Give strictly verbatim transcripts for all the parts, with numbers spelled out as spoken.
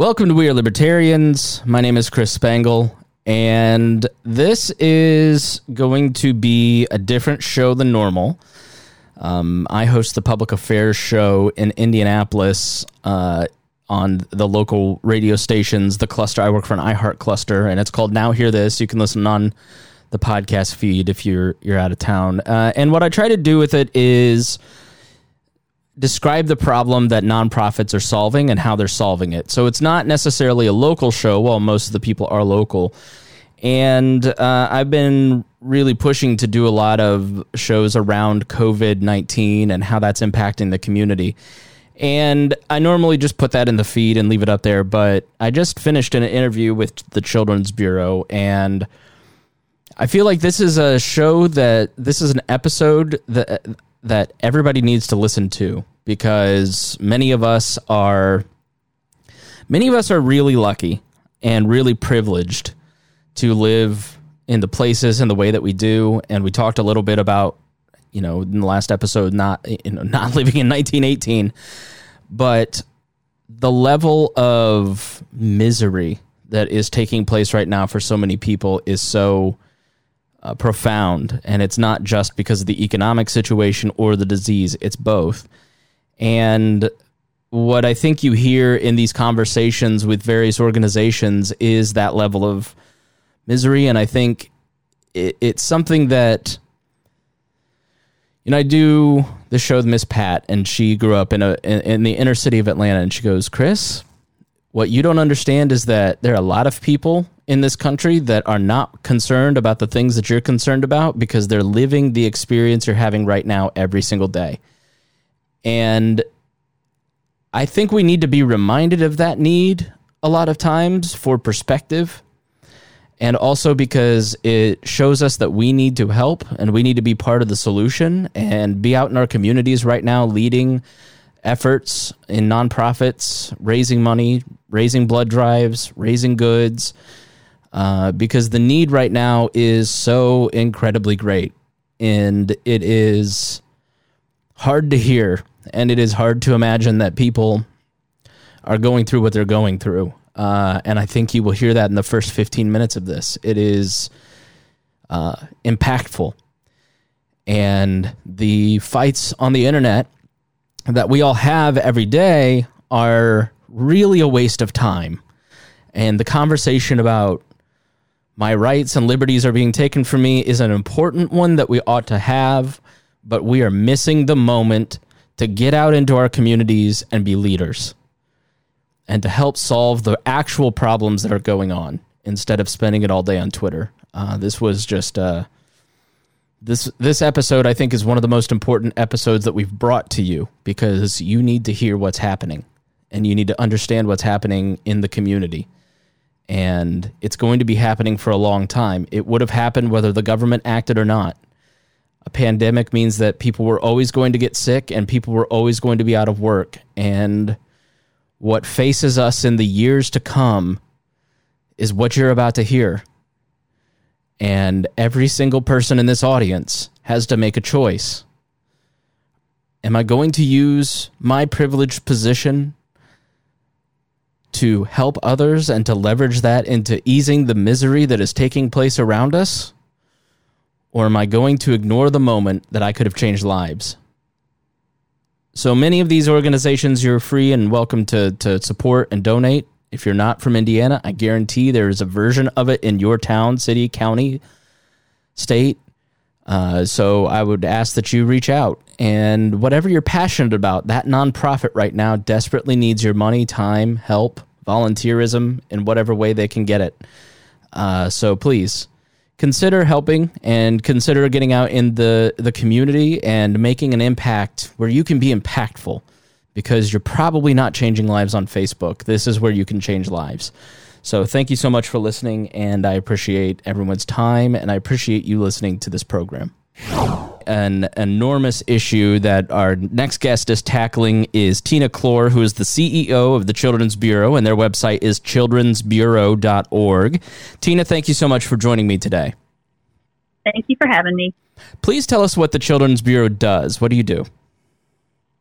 Welcome to We Are Libertarians. My name is Chris Spangle, and this is going to be a different show than normal. Um, I host the public affairs show in Indianapolis uh, on the local radio stations, the cluster. I work for an iHeart cluster, and it's called Now Hear This. You can listen on the podcast feed if you're you're out of town. Uh, and what I try to do with it is describe the problem that nonprofits are solving and how they're solving it. So it's not necessarily a local show, while most of the people are local. And uh, I've been really pushing to do a lot of shows around covid nineteen and how that's impacting the community. And I normally just put that in the feed and leave it up there, but I just finished an interview with the Children's Bureau, and I feel like this is a show that, this is an episode that that everybody needs to listen to, because many of us are, many of us are really lucky and really privileged to live in the places and the way that we do. And we talked a little bit about, you know, in the last episode, not, you know, not living in nineteen eighteen, but the level of misery that is taking place right now for so many people is so Uh, profound, and it's not just because of the economic situation or the disease, it's both. And what I think you hear in these conversations with various organizations is that level of misery, and I think it, it's something that, you know, I do the show with Miss Pat, and she grew up in a in, in the inner city of Atlanta, and she goes, Chris, what you don't understand is that there are a lot of people in this country that are not concerned about the things that you're concerned about, because they're living the experience you're having right now every single day. And I think we need to be reminded of that need a lot of times for perspective, and also because it shows us that we need to help and we need to be part of the solution and be out in our communities right now leading efforts in nonprofits, raising money, raising blood drives, raising goods, uh, because the need right now is so incredibly great, and it is hard to hear, and it is hard to imagine that people are going through what they're going through. Uh, and I think you will hear that in the first fifteen minutes of this. It is uh, impactful. And the fights on the internet that we all have every day are really a waste of time. And the conversation about my rights and liberties are being taken from me is an important one that we ought to have, but we are missing the moment to get out into our communities and be leaders and to help solve the actual problems that are going on instead of spending it all day on Twitter. Uh, this was just... Uh, This this episode, I think, is one of the most important episodes that we've brought to you, because you need to hear what's happening and you need to understand what's happening in the community. And it's going to be happening for a long time. It would have happened whether the government acted or not. A pandemic means that people were always going to get sick and people were always going to be out of work. And what faces us in the years to come is what you're about to hear. And every single person in this audience has to make a choice. Am I going to use my privileged position to help others and to leverage that into easing the misery that is taking place around us? Or am I going to ignore the moment that I could have changed lives? So many of these organizations you're free and welcome to, to support and donate. If you're not from Indiana, I guarantee there is a version of it in your town, city, county, state. Uh, so I would ask that you reach out. And whatever you're passionate about, that nonprofit right now desperately needs your money, time, help, volunteerism, in whatever way they can get it. Uh, so please consider helping and consider getting out in the, the community and making an impact where you can be impactful. Because you're probably not changing lives on Facebook. This is where you can change lives. So thank you so much for listening, and I appreciate everyone's time, and I appreciate you listening to this program. An enormous issue that our next guest is tackling is Tina Clore, who is the C E O of the Children's Bureau, and their website is children's bureau dot org. Tina, thank you so much for joining me today. Thank you for having me. Please tell us what the Children's Bureau does. What do you do?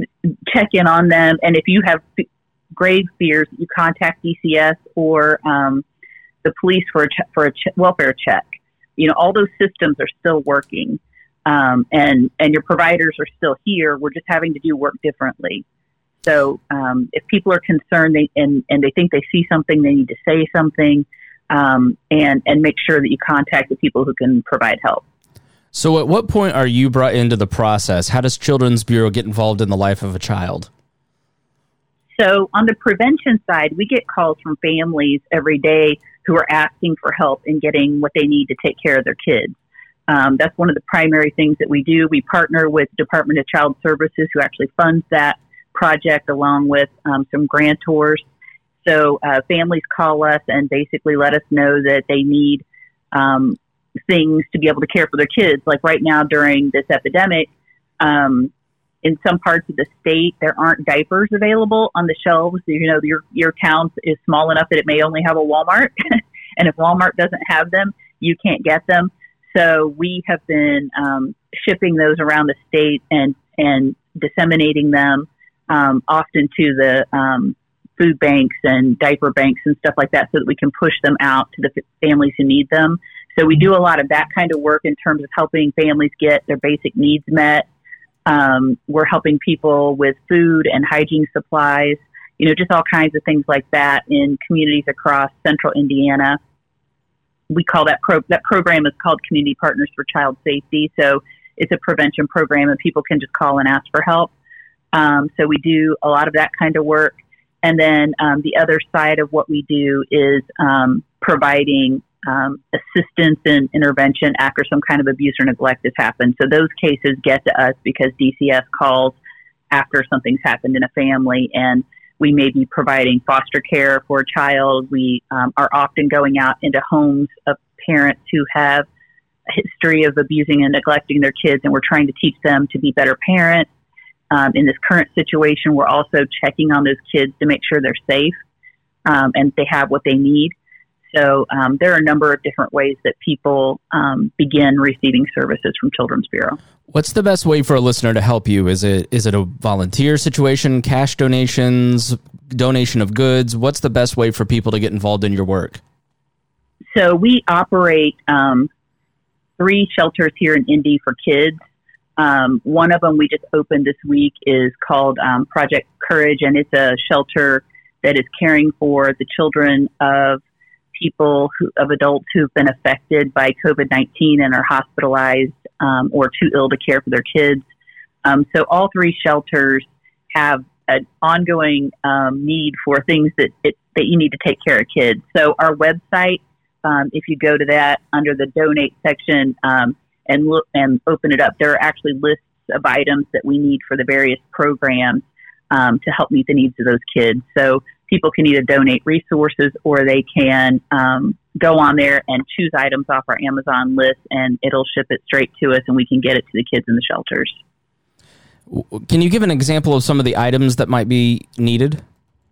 check in on them. And if you have f- grave fears, you contact D C S or um, the police for a ch- for a ch- welfare check. You know, all those systems are still working, um, and and your providers are still here. We're just having to do work differently. So um, if people are concerned they, and and they think they see something, they need to say something, um, and and make sure that you contact the people who can provide help. So at what point are you brought into the process? How does Children's Bureau get involved in the life of a child? So on the prevention side, we get calls from families every day who are asking for help in getting what they need to take care of their kids. Um, that's one of the primary things that we do. We partner with Department of Child Services, who actually funds that project, along with um, some grantors. So uh, families call us and basically let us know that they need um, things to be able to care for their kids. Like right now during this epidemic, um, in some parts of the state, there aren't diapers available on the shelves. You know, your your town is small enough that it may only have a Walmart. And if Walmart doesn't have them, you can't get them. So we have been um, shipping those around the state and, and disseminating them um, often to the um, food banks and diaper banks and stuff like that so that we can push them out to the families who need them. So we do a lot of that kind of work in terms of helping families get their basic needs met. Um, we're helping people with food and hygiene supplies, you know, just all kinds of things like that in communities across central Indiana. We call that pro- that program is called Community Partners for Child Safety. So it's a prevention program and people can just call and ask for help. Um, so we do a lot of that kind of work. And then um, the other side of what we do is um, providing Um, assistance and intervention after some kind of abuse or neglect has happened. So those cases get to us because D C S calls after something's happened in a family, and we may be providing foster care for a child. We um, are often going out into homes of parents who have a history of abusing and neglecting their kids, and we're trying to teach them to be better parents. Um, in this current situation, we're also checking on those kids to make sure they're safe um, and they have what they need. So um, there are a number of different ways that people um, begin receiving services from Children's Bureau. What's the best way for a listener to help you? Is it is it a volunteer situation, cash donations, donation of goods? What's the best way for people to get involved in your work? So we operate um, three shelters here in Indy for kids. Um, one of them we just opened this week is called um, Project Courage, and it's a shelter that is caring for the children of people who, of adults who've been affected by COVID nineteen and are hospitalized um, or too ill to care for their kids. Um, so all three shelters have an ongoing um, need for things that it, that you need to take care of kids. So our website, um, if you go to that under the donate section um, and look and open it up, there are actually lists of items that we need for the various programs um, to help meet the needs of those kids. So people can either donate resources or they can um, go on there and choose items off our Amazon list, and it'll ship it straight to us, and we can get it to the kids in the shelters. Can you give an example of some of the items that might be needed?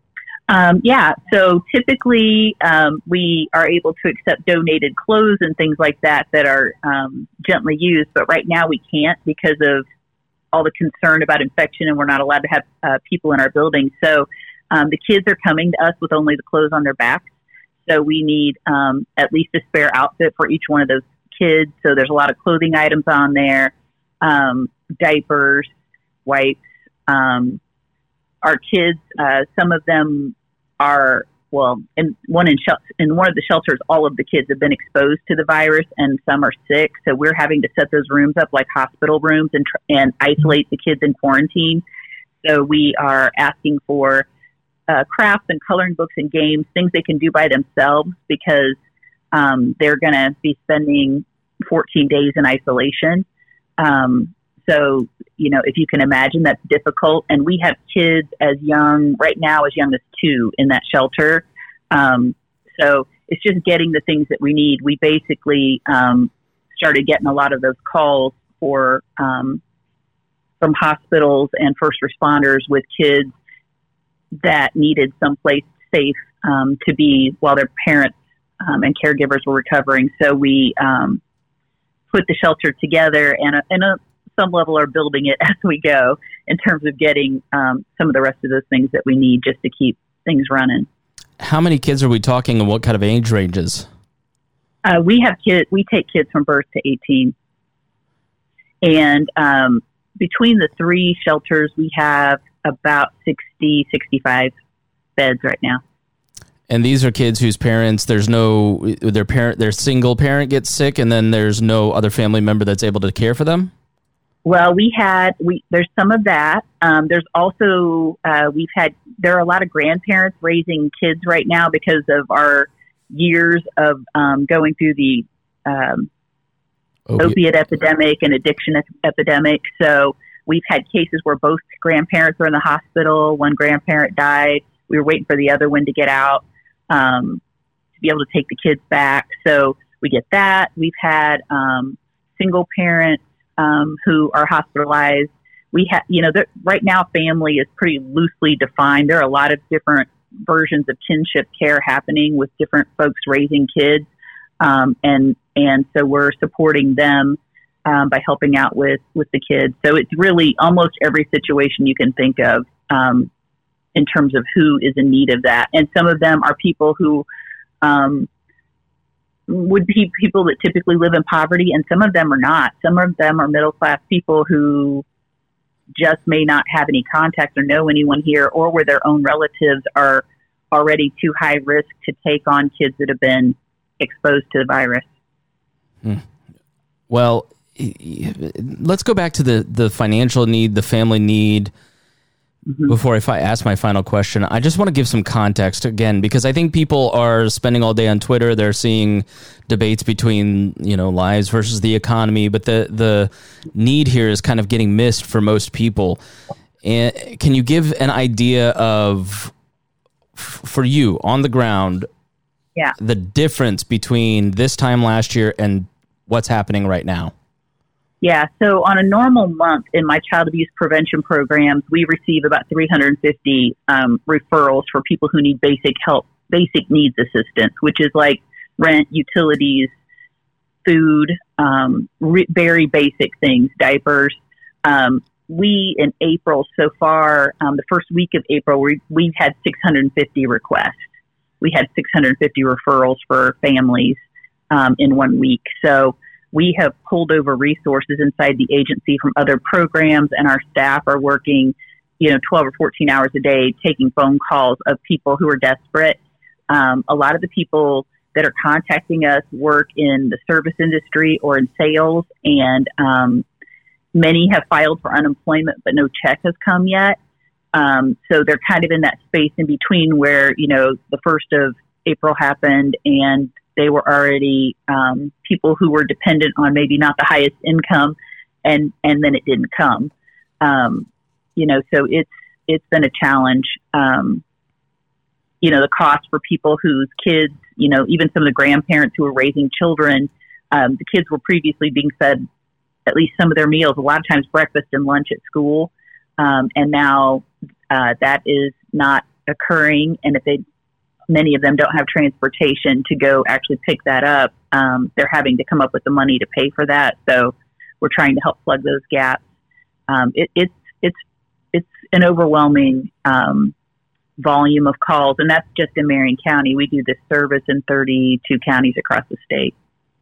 Um, yeah, so typically um, we are able to accept donated clothes and things like that that are um, gently used, but right now we can't because of all the concern about infection, and we're not allowed to have uh, people in our building. So Um, the kids are coming to us with only the clothes on their backs. So we need um, at least a spare outfit for each one of those kids. So there's a lot of clothing items on there, um, diapers, wipes. Um, our kids, uh, some of them are, well, in one in, shel- in one of the shelters, all of the kids have been exposed to the virus and some are sick. So we're having to set those rooms up like hospital rooms and, tr- and isolate the kids in quarantine. So we are asking for Uh, crafts and coloring books and games, things they can do by themselves because um, they're going to be spending fourteen days in isolation. Um, so, you know, if you can imagine, that's difficult. And we have kids as young, right now, as young as two in that shelter. Um, so it's just getting the things that we need. We basically um, started getting a lot of those calls for um, from hospitals and first responders with kids that needed someplace safe um, to be while their parents um, and caregivers were recovering. So we um, put the shelter together, and, a, and a, some level are building it as we go in terms of getting um, some of the rest of those things that we need just to keep things running. How many kids are we talking, and what kind of age ranges? Uh, we have kids. We take kids from birth to eighteen, and um, between the three shelters, we have about sixty, sixty-five beds right now. And these are kids whose parents, there's no, their parent, their single parent gets sick, and then there's no other family member that's able to care for them? Well, we had, we there's some of that. Um, there's also, uh, we've had, there are a lot of grandparents raising kids right now because of our years of um, going through the um, Opi- opiate epidemic and addiction ep- epidemic. So we've had cases where both grandparents are in the hospital. One grandparent died. We were waiting for the other one to get out. Um, to be able to take the kids back. So we get that. We've had um, single parents um, who are hospitalized. We have, you know, right now family is pretty loosely defined. There are a lot of different versions of kinship care happening with different folks raising kids. Um, and, and so we're supporting them um, by helping out with, with the kids. So it's really almost every situation you can think of. Um, in terms of who is in need of that. And some of them are people who um, would be people that typically live in poverty, and some of them are not. Some of them are middle-class people who just may not have any contact or know anyone here, or where their own relatives are already too high risk to take on kids that have been exposed to the virus. Hmm. Well, let's go back to the, the financial need, the family need. Mm-hmm. Before if I ask my final question, I just want to give some context again, because I think people are spending all day on Twitter. They're seeing debates between, you know, lives versus the economy, but the, the need here is kind of getting missed for most people. And can you give an idea of, f- for you on the ground, yeah, the difference between this time last year and what's happening right now? Yeah, so on a normal month in my child abuse prevention programs, we receive about three hundred fifty um, referrals for people who need basic help, basic needs assistance, which is like rent, utilities, food, um, re- very basic things, diapers. Um, we, in April so far, um, the first week of April, we, we've had six hundred fifty requests. We had six hundred fifty referrals for families um, in one week. So we have pulled over resources inside the agency from other programs, and our staff are working, you know, twelve or fourteen hours a day, taking phone calls of people who are desperate. Um, a lot of the people that are contacting us work in the service industry or in sales, and um, many have filed for unemployment, but no check has come yet. Um, so they're kind of in that space in between where, you know, the first of April happened and they were already um, people who were dependent on maybe not the highest income, and, and then it didn't come. Um, you know, so it's it's been a challenge. Um, you know, the cost for people whose kids, you know, even some of the grandparents who were raising children, um, the kids were previously being fed at least some of their meals, a lot of times breakfast and lunch at school, um, and now uh, that is not occurring. And if they many of them don't have transportation to go actually pick that up. Um, they're having to come up with the money to pay for that. So we're trying to help plug those gaps. Um, it, it's, it's, it's an overwhelming um, volume of calls, and that's just in Marion County. We do this service in thirty-two counties across the state.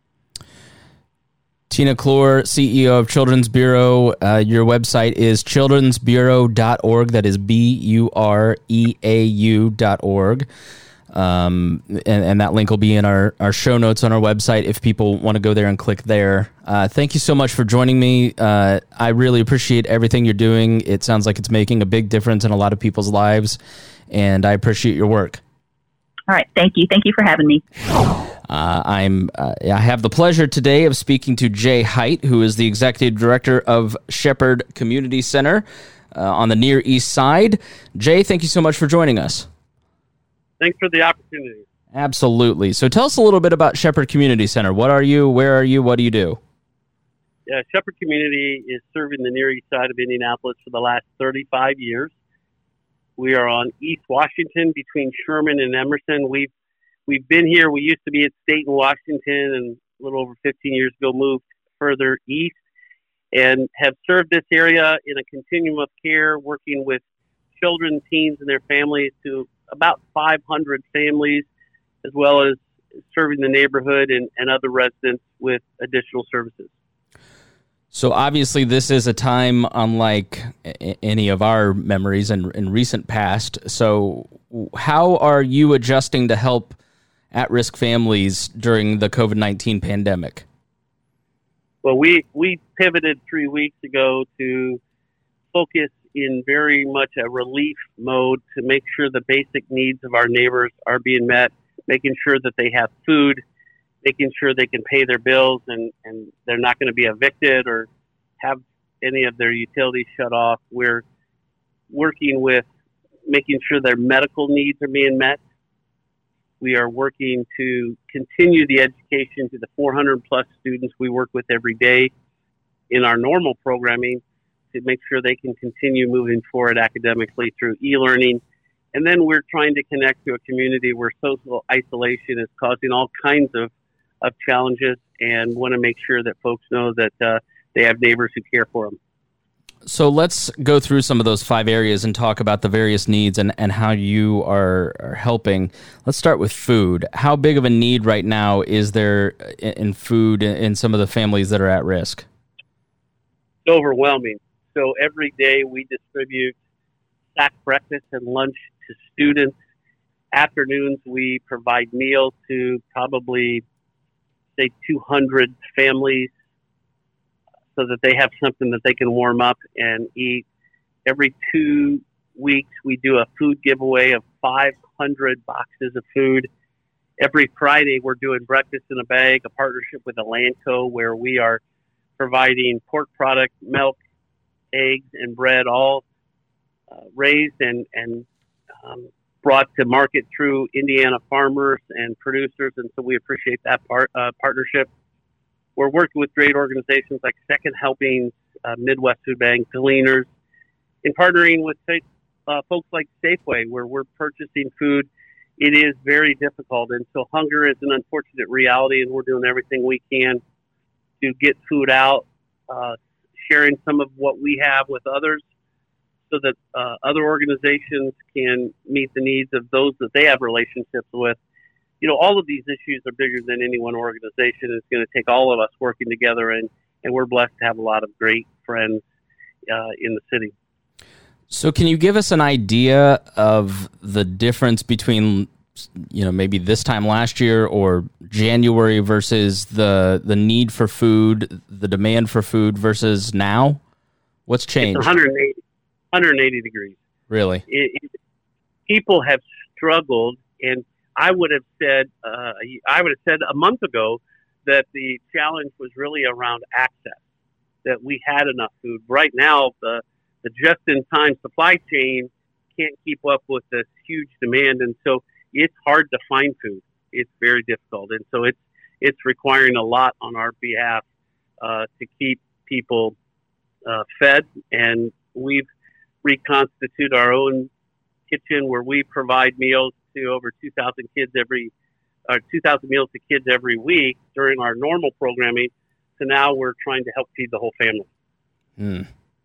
Tina Clore, C E O of Children's Bureau. Uh, your website is children's bureau dot org. That is B U R E A U dot org. Um, and, and that link will be in our, our show notes on our website if people want to go there and click there. Uh, thank you so much for joining me. Uh, I really appreciate everything you're doing. It sounds like it's making a big difference in a lot of people's lives, and I appreciate your work. All right. Thank you. Thank you for having me. Uh, I'm. Uh, I have the pleasure today of speaking to Jay Height, who is the executive director of Shepherd Community Center uh, on the Near East Side. Jay, thank you so much for joining us. Thanks for the opportunity. Absolutely. So tell us a little bit about Shepherd Community Center. What are you? Where are you? What do you do? Yeah, Shepherd Community is serving the Near East Side of Indianapolis for the last thirty-five years. We are on East Washington between Sherman and Emerson. We've we've been here. We used to be at State and Washington, and a little over fifteen years ago moved further east. and have served this area in a continuum of care, working with children, teens, and their families to about five hundred families, as well as serving the neighborhood and, and other residents with additional services. So obviously this is a time unlike any of our memories in, in recent past. So how are you adjusting to help at-risk families during the COVID nineteen pandemic? Well, we, we pivoted three weeks ago to focus in very much a relief mode to make sure the basic needs of our neighbors are being met, making sure that they have food, making sure they can pay their bills and, and they're not going to be evicted or have any of their utilities shut off. We're working with making sure their medical needs are being met. We are working to continue the education to the four hundred plus students we work with every day in our normal programming to make sure they can continue moving forward academically through e-learning. And then we're trying to connect to a community where social isolation is causing all kinds of, of challenges, and want to make sure that folks know that uh, they have neighbors who care for them. So let's go through some of those five areas and talk about the various needs and, and how you are, are helping. Let's start with food. How big of a need right now is there in, in food in some of the families that are at risk? It's overwhelming. So every day we distribute sack breakfast and lunch to students. Afternoons we provide meals to probably, say, two hundred families, so that they have something that they can warm up and eat. Every two weeks, we do a food giveaway of five hundred boxes of food. Every Friday, we're doing breakfast in a bag, a partnership with Elanco, where we are providing pork product, milk, eggs, and bread, all uh, raised and, and um, brought to market through Indiana farmers and producers. And so we appreciate that part, uh, partnership. We're working with great organizations like Second Helpings, uh, Midwest Food Bank, Gleaners, in partnering with uh, folks like Safeway, where we're purchasing food. It is very difficult, and so hunger is an unfortunate reality, and we're doing everything we can to get food out, uh, sharing some of what we have with others so that uh, other organizations can meet the needs of those that they have relationships with. You know, all of these issues are bigger than any one organization. It's going to take all of us working together, and, and we're blessed to have a lot of great friends uh, in the city. So can you give us an idea of the difference between, you know, maybe this time last year or January versus the the need for food, the demand for food versus now? What's changed? It's one hundred eighty, one hundred eighty degrees. Really? It, it, people have struggled, and I would have said, uh, I would have said a month ago that the challenge was really around access, that we had enough food. Right now, the, the just-in-time supply chain can't keep up with this huge demand, and so it's hard to find food. It's very difficult, and so it's it's requiring a lot on our behalf uh, to keep people uh, fed. And we've reconstituted our own kitchen where we provide meals to over two thousand kids every, or two thousand meals to kids every week during our normal programming. So now we're trying to help feed the whole family. Hmm.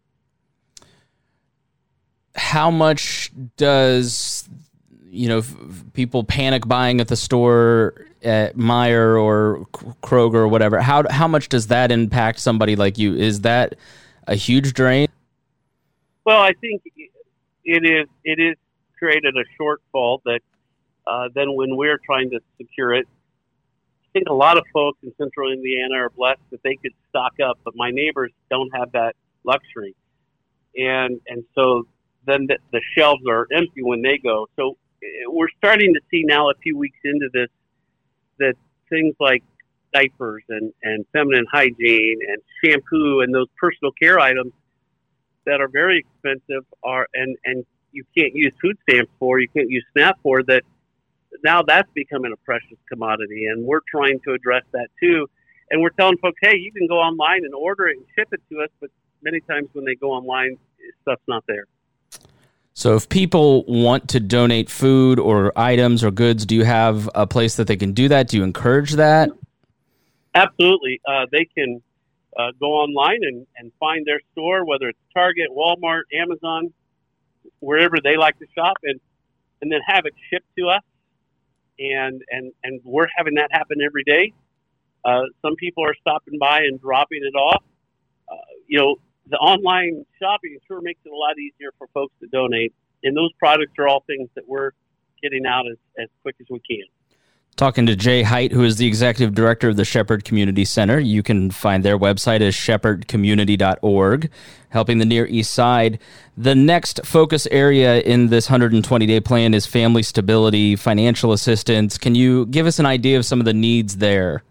How much does, you know, f- people panic buying at the store at Meijer or Kroger or whatever? How how much does that impact somebody like you? Is that a huge drain? Well, I think it is. It is created a shortfall that uh, then when we're trying to secure it, I think a lot of folks in Central Indiana are blessed that they could stock up, but my neighbors don't have that luxury, and and so then the, the shelves are empty when they go. So we're starting to see now, a few weeks into this, that things like diapers and, and feminine hygiene and shampoo and those personal care items that are very expensive are and, and you can't use food stamps for, you can't use SNAP for, that now that's becoming a precious commodity. And we're trying to address that too. And we're telling folks, hey, you can go online and order it and ship it to us, but many times when they go online, stuff's not there. So if people want to donate food or items or goods, do you have a place that they can do that? Do you encourage that? Absolutely. Uh, they can uh, go online and, and find their store, whether it's Target, Walmart, Amazon, wherever they like to shop, and, and then have it shipped to us. And, and, and we're having that happen every day. Uh, some people are stopping by and dropping it off. Uh, you know, the online shopping sure makes it a lot easier for folks to donate. And those products are all things that we're getting out as, as quick as we can. Talking to Jay Height, who is the executive director of the Shepherd Community Center. You can find their website as shepherd community dot org, helping the Near East Side. The next focus area in this one hundred twenty day plan is family stability, financial assistance. Can you give us an idea of some of the needs there?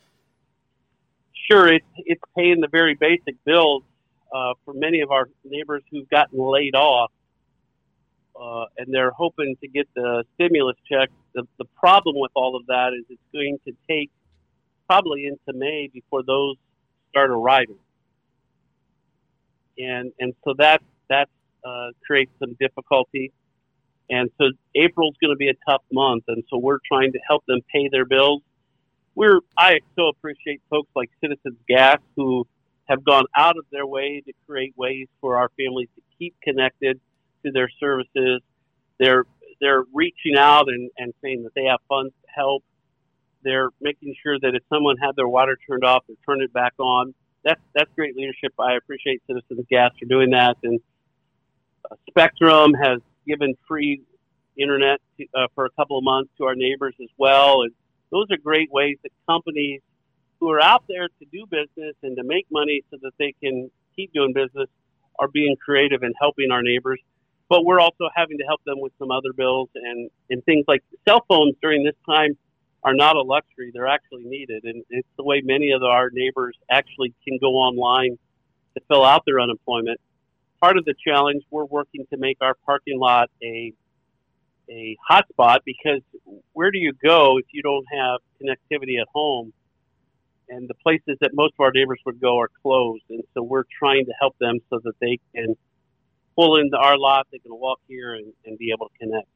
Sure. It's, it's paying the very basic bills uh, for many of our neighbors who've gotten laid off, uh, and they're hoping to get the stimulus check. The, the problem with all of that is it's going to take probably into May before those start arriving. And and so that, that uh, creates some difficulty. And so April's going to be a tough month, and so we're trying to help them pay their bills. We're I so appreciate folks like Citizens Gas who have gone out of their way to create ways for our families to keep connected to their services. They're they're reaching out and, and saying that they have funds to help. They're making sure that if someone had their water turned off, they turn it back on. That's that's great leadership. I appreciate Citizens Gas for doing that. And uh, Spectrum has given free internet to, uh, for a couple of months to our neighbors as well. And those are great ways that companies who are out there to do business and to make money so that they can keep doing business are being creative and helping our neighbors. But we're also having to help them with some other bills and, and things like cell phones during this time are not a luxury. They're actually needed. And it's the way many of our neighbors actually can go online to fill out their unemployment. Part of the challenge, we're working to make our parking lot a a hotspot, because where do you go if you don't have connectivity at home? And the places that most of our neighbors would go are closed. And so we're trying to help them so that they can pull into our lot, they can walk here and, and be able to connect.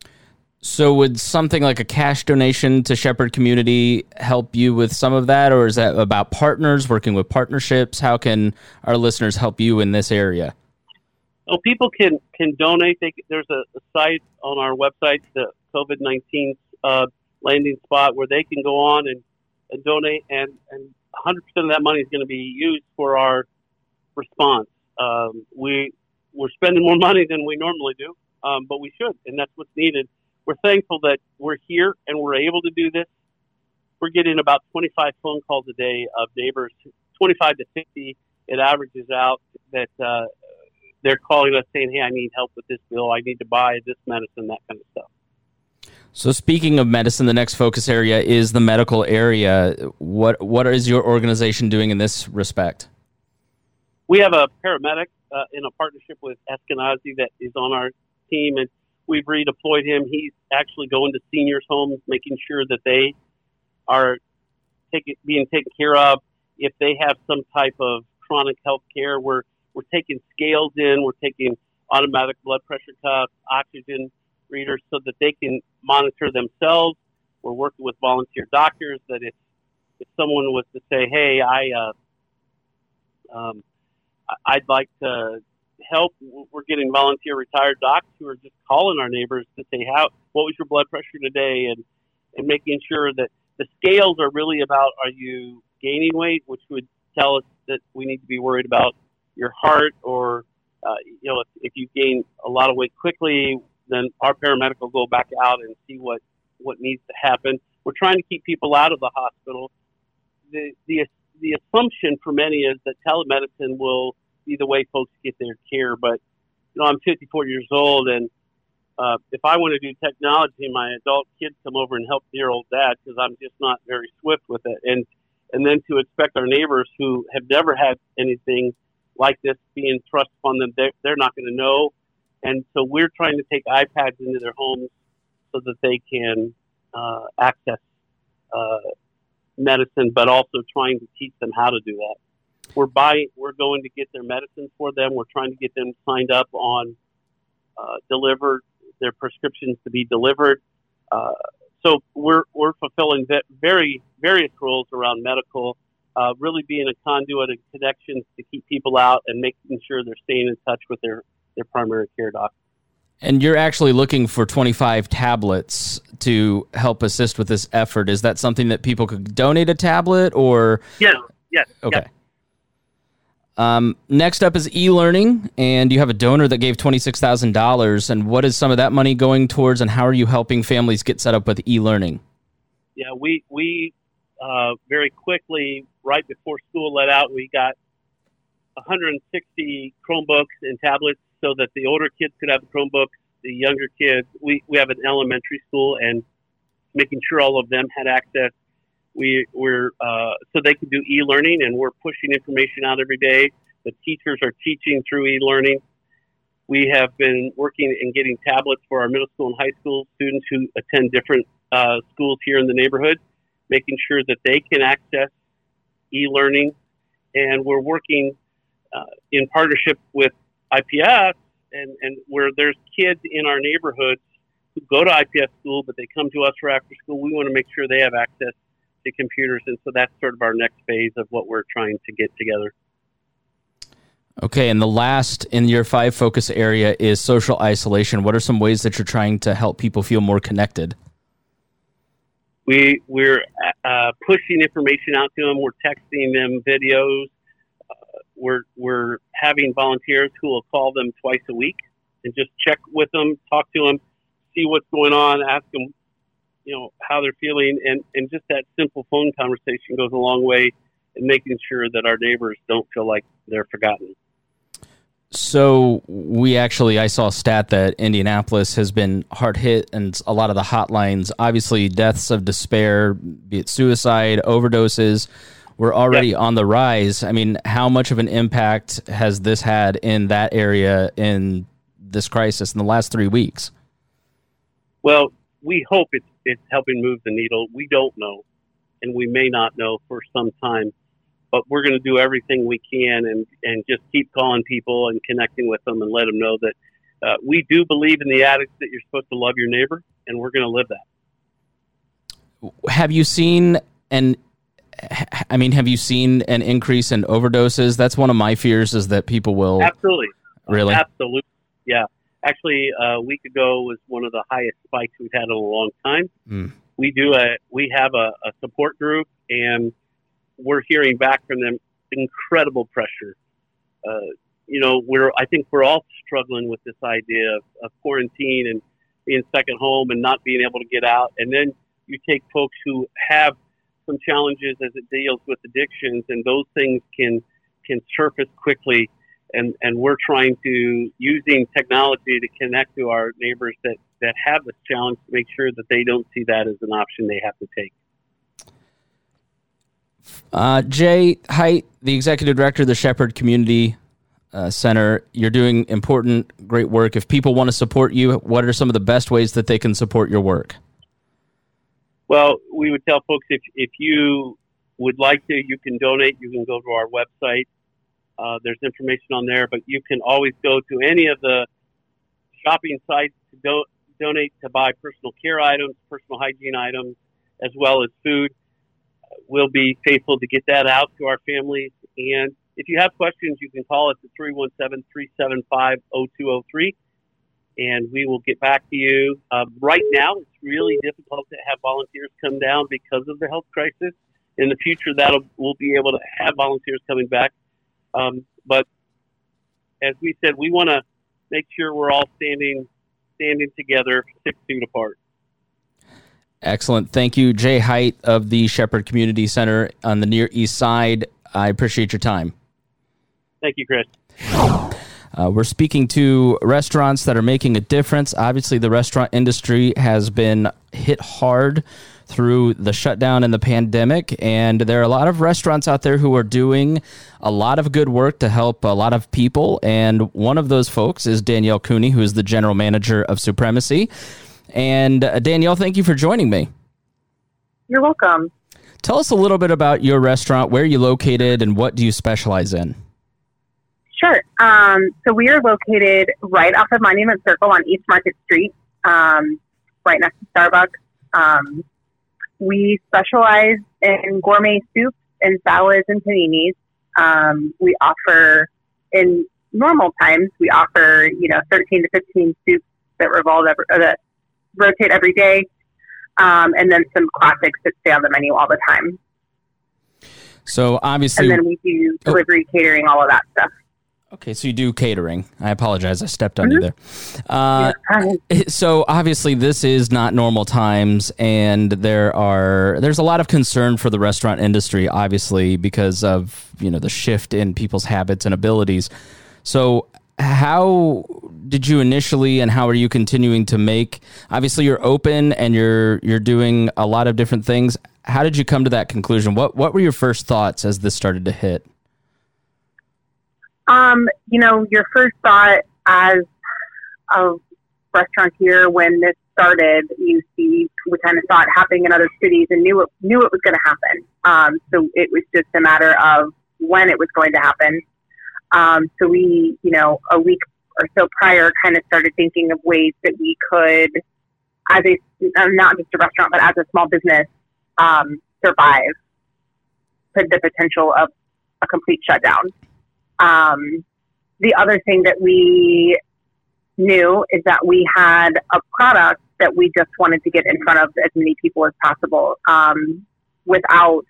So would something like a cash donation to Shepherd Community help you with some of that, or is that about partners, working with partnerships? How can our listeners help you in this area? Well, people can, can donate. They, there's a, a site on our website, the COVID nineteen uh, landing spot, where they can go on and, and donate, and, and one hundred percent of that money is going to be used for our response. Um, we, we're spending more money than we normally do, um, but we should, and that's what's needed. We're thankful that we're here and we're able to do this. We're getting about twenty-five phone calls a day of neighbors, twenty-five to fifty. It averages out that uh, they're calling us saying, hey, I need help with this bill. I need to buy this medicine, that kind of stuff. So speaking of medicine, the next focus area is the medical area. What What is your organization doing in this respect? We have a paramedic uh, in a partnership with Eskenazi that is on our team, and we've redeployed him. He's actually going to seniors' homes, making sure that they are taking, being taken care of. If they have some type of chronic health care, we're, we're taking scales in, we're taking automatic blood pressure cuffs, oxygen readers so that they can monitor themselves. We're working with volunteer doctors that if, if someone was to say, hey, I, uh, um, I'd like to help, we're getting volunteer retired docs who are just calling our neighbors to say, how, what was your blood pressure today? And, and making sure that the scales are really about, are you gaining weight, which would tell us that we need to be worried about your heart, or, uh, you know, if, if you gain a lot of weight quickly, then our paramedic will go back out and see what, what needs to happen. We're trying to keep people out of the hospital. The, the, the assumption for many is that telemedicine will be the way folks get their care. But, you know, I'm fifty-four years old, and uh, if I want to do technology, my adult kids come over and help dear old dad because I'm just not very swift with it. And, and then to expect our neighbors who have never had anything like this being thrust upon them, they're, they're not going to know. And so we're trying to take iPads into their homes so that they can uh, access uh, medicine, but also trying to teach them how to do that. We're buying, we're going to get their medicine for them. We're trying to get them signed up on uh, delivered, their prescriptions to be delivered. Uh, so we're we're fulfilling very various roles around medical. uh, really being a conduit of connections to keep people out and making sure they're staying in touch with their, their primary care doc. And you're actually looking for twenty-five tablets to help assist with this effort. Is that something that people could donate a tablet or? Yeah, yes. Okay. Yes. Um, next up is e-learning, and you have a donor that gave twenty-six thousand dollars. And what is some of that money going towards, and how are you helping families get set up with e-learning? Yeah, we, we uh, very quickly, right before school let out, we got one hundred sixty Chromebooks and tablets so that the older kids could have the Chromebooks, the younger kids. We, we have an elementary school, and making sure all of them had access. We, we're uh, so they can do e-learning, and we're pushing information out every day. The teachers are teaching through e-learning. We have been working and getting tablets for our middle school and high school students who attend different uh, schools here in the neighborhood, making sure that they can access e-learning. And we're working uh, in partnership with I P S, and, and where there's kids in our neighborhoods who go to I P S school, but they come to us for after school. We want to make sure they have access to computers, and so that's sort of our next phase of what we're trying to get together. Okay, and the last in your five focus area is social isolation. What are some ways that you're trying to help people feel more connected? We, we're uh, pushing information out to them. We're texting them videos. Uh, we're, we're having volunteers who will call them twice a week and just check with them, talk to them, see what's going on, ask them, you know, how they're feeling, and, and just that simple phone conversation goes a long way in making sure that our neighbors don't feel like they're forgotten. So we actually, I saw a stat that Indianapolis has been hard hit, and a lot of the hotlines, obviously deaths of despair, be it suicide, overdoses, were already yep. on the rise. I mean, how much of an impact has this had in that area in this crisis in the last three weeks? Well, we hope it's, it's helping move the needle. We don't know, and we may not know for some time. But we're going to do everything we can and, and just keep calling people and connecting with them and let them know that uh, we do believe in the adage that you're supposed to love your neighbor, and we're going to live that. Have you seen an, I mean, have you seen an increase in overdoses? That's one of my fears, is that people will. Absolutely. Really? Absolutely. Yeah. Actually, uh, a week ago was one of the highest spikes we've had in a long time. Mm. We do a, we have a, a support group, and we're hearing back from them incredible pressure. Uh, you know, we're, I think we're all struggling with this idea of, of quarantine and being stuck at home and not being able to get out. And then you take folks who have some challenges as it deals with addictions, and those things can, can surface quickly. And, and we're trying to, using technology to connect to our neighbors that, that have this challenge, to make sure that they don't see that as an option they have to take. Uh, Jay Height, the Executive Director of the Shepherd Community uh, Center, you're doing important, great work. If people want to support you, what are some of the best ways that they can support your work? Well, we would tell folks if, if you would like to, you can donate. You can go to our website. Uh, there's information on there, but you can always go to any of the shopping sites to do, donate to buy personal care items, personal hygiene items, as well as food. We'll be faithful to get that out to our families. And if you have questions, you can call us at three one seven, three seven five, zero two zero three, and we will get back to you. Uh, right now, it's really difficult to have volunteers come down because of the health crisis. In the future, that'll we'll be able to have volunteers coming back. Um, but as we said, we want to make sure we're all standing standing together, six feet apart. Excellent. Thank you, Jay Height of the Shepherd Community Center on the Near East Side. I appreciate your time. Thank you, Chris. Uh, we're speaking to restaurants that are making a difference. Obviously, the restaurant industry has been hit hard through the shutdown and the pandemic, and there are a lot of restaurants out there who are doing a lot of good work to help a lot of people, and one of those folks is Danielle Cooney, who is the general manager of Supremacy. And uh, Danielle, thank you for joining me. You're welcome. Tell us a little bit about your restaurant, where you're located, and what do you specialize in? Sure. Um, so we are located right off of Monument Circle on East Market Street, um, right next to Starbucks. Um, we specialize in gourmet soups and salads and paninis. Um, we offer, in normal times, we offer, you know, thirteen to fifteen soups that revolve every, or that rotate every day. Um, and then some classics that stay on the menu all the time. So obviously, and then we do delivery, oh. catering, all of that stuff. Okay, so you do catering. I apologize, I stepped on mm-hmm. you there. Uh, yeah. So obviously, this is not normal times, and there are there's a lot of concern for the restaurant industry, obviously, because of you know the shift in people's habits and abilities. So how did you initially, and how are you continuing to make? Obviously, you're open and you're you're doing a lot of different things. How did you come to that conclusion? What what were your first thoughts as this started to hit? Um, you know, your first thought as a restaurateur when this started, you see, we kind of saw it happening in other cities and knew it knew it was going to happen. Um, so it was just a matter of when it was going to happen. Um, so we, you know, a week or so prior, kind of started thinking of ways that we could, as a not just a restaurant, but as a small business, um, survive for the potential of a complete shutdown. Um, the other thing that we knew is that we had a product that we just wanted to get in front of as many people as possible, um, without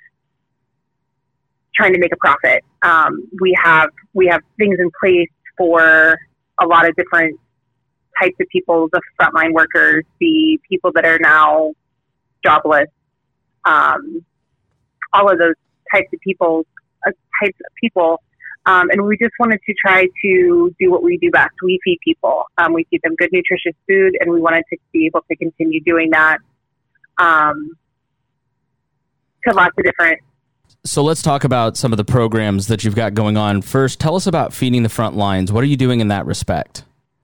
trying to make a profit. Um, we have, we have things in place for a lot of different types of people, the frontline workers, the people that are now jobless, um, all of those types of people, uh, types of people. Um, and we just wanted to try to do what we do best. We feed people. Um, we feed them good, nutritious food, and we wanted to be able to continue doing that um, to lots of different. So let's talk about some of the programs that you've got going on. First, tell us about Feeding the Front Lines. What are you doing in that respect?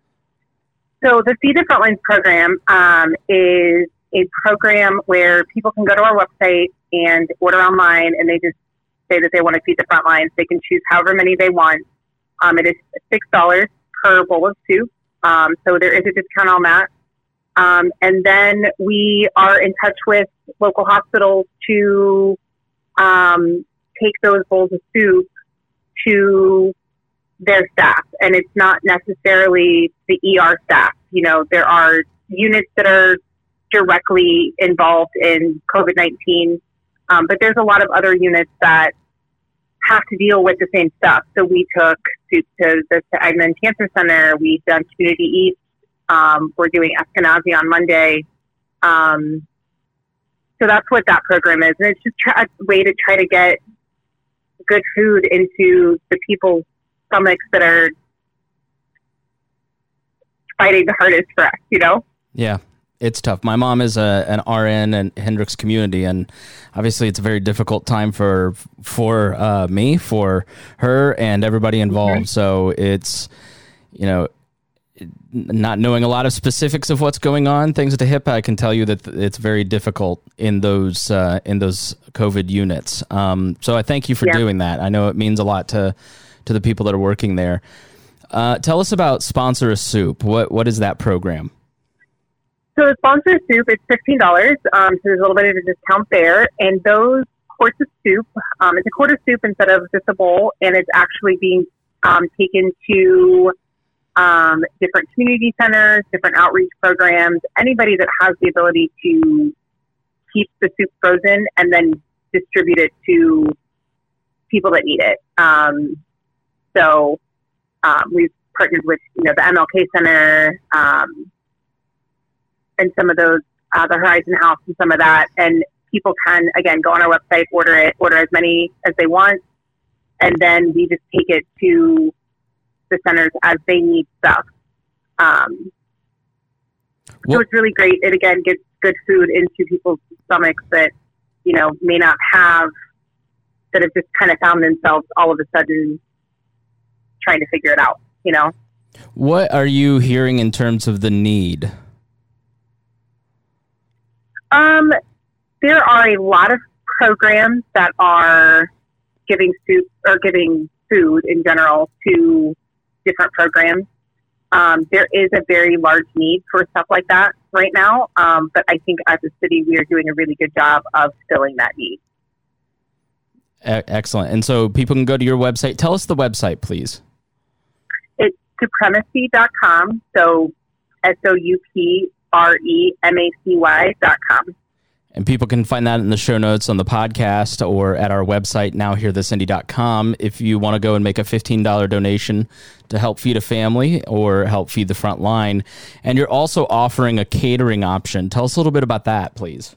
So the Feed the Front Lines program um, is a program where people can go to our website and order online, and they just say that they want to feed the front lines. They can choose however many they want. Um, it is six dollars per bowl of soup. Um, so there is a discount on that. Um, and then we are in touch with local hospitals to um, take those bowls of soup to their staff. And it's not necessarily the E R staff. You know, there are units that are directly involved in COVID nineteen. Um, but there's a lot of other units that have to deal with the same stuff. So we took soup to the Agnew Cancer Center. We've done Community Eats. Um, we're doing Eskenazi on Monday. Um, so that's what that program is. And it's just try, a way to try to get good food into the people's stomachs that are fighting the hardest for us, you know? Yeah. It's tough. My mom is a, an R N in Hendricks Community, and obviously it's a very difficult time for for uh, me, for her, and everybody involved. Mm-hmm. So it's, you know, not knowing a lot of specifics of what's going on, things at the hip, I can tell you that it's very difficult in those uh, in those COVID units. Um, so I thank you for yeah. doing that. I know it means a lot to to the people that are working there. Uh, tell us about Sponsor a Soup. What what is that program? So the Sponsor Soup, it's fifteen dollars, um, so there's a little bit of a discount there. And those quarts of soup, um, it's a quart of soup instead of just a bowl, and it's actually being um, taken to um, different community centers, different outreach programs, anybody that has the ability to keep the soup frozen and then distribute it to people that need it. Um, so um, we've partnered with, you know, the M L K Center, um, and some of those, uh, the Horizon House and some of that. And people can, again, go on our website, order it, order as many as they want. And then we just take it to the centers as they need stuff. Um, so it's really great. It, again, gets good food into people's stomachs that, you know, may not have, that have just kind of found themselves all of a sudden trying to figure it out, you know? What are you hearing in terms of the need? Um, there are a lot of programs that are giving soup or giving food in general to different programs. Um, there is a very large need for stuff like that right now. Um, but I think as a city, we are doing a really good job of filling that need. Excellent. And so people can go to your website. Tell us the website, please. It's supremacy dot com. So S O U P R E M A C Y dot com. And people can find that in the show notes on the podcast or at our website, now hear this indy dot com, if you want to go and make a fifteen dollars donation to help feed a family or help feed the front line. And you're also offering a catering option. Tell us a little bit about that, please.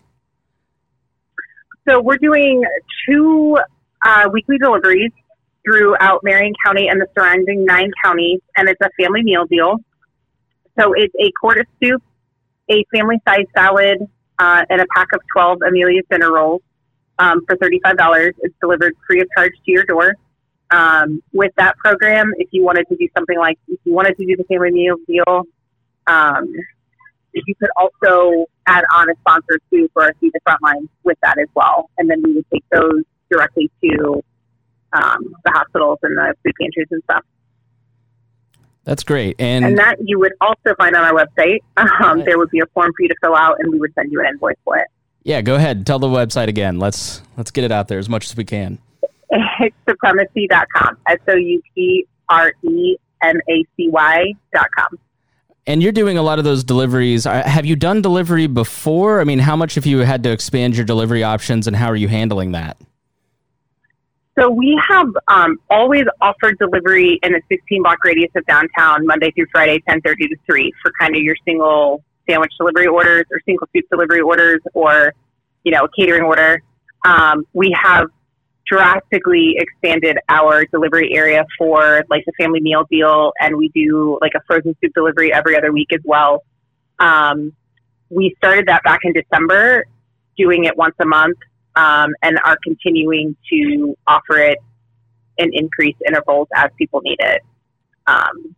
So we're doing two uh, weekly deliveries throughout Marion County and the surrounding nine counties, and it's a family meal deal. So it's a quart of soup, a family-sized salad, Uh, and a pack of twelve Amelia's dinner rolls um, for thirty-five dollars. It's delivered free of charge to your door. Um, with that program, if you wanted to do something like, if you wanted to do the family meal deal, um, you could also add on a sponsored soup or a Feed the Frontline with that as well. And then we would take those directly to um, the hospitals and the food pantries and stuff. That's great. And, and that you would also find on our website. Um, there would be a form for you to fill out, and we would send you an invoice for it. Yeah, go ahead. Tell the website again. Let's let's get it out there as much as we can. It's supremacy dot com. S O U P R E M A C Y dot com. And you're doing a lot of those deliveries. Have you done delivery before? I mean, how much have you had to expand your delivery options, and how are you handling that? So we have um, always offered delivery in a sixteen block radius of downtown, Monday through Friday, ten thirty to three, for kind of your single sandwich delivery orders or single soup delivery orders, or, you know, a catering order. Um, we have drastically expanded our delivery area for like the family meal deal, and we do like a frozen soup delivery every other week as well. Um, we started that back in December, doing it once a month. Um, and are continuing to offer it in increased intervals as people need it. Um,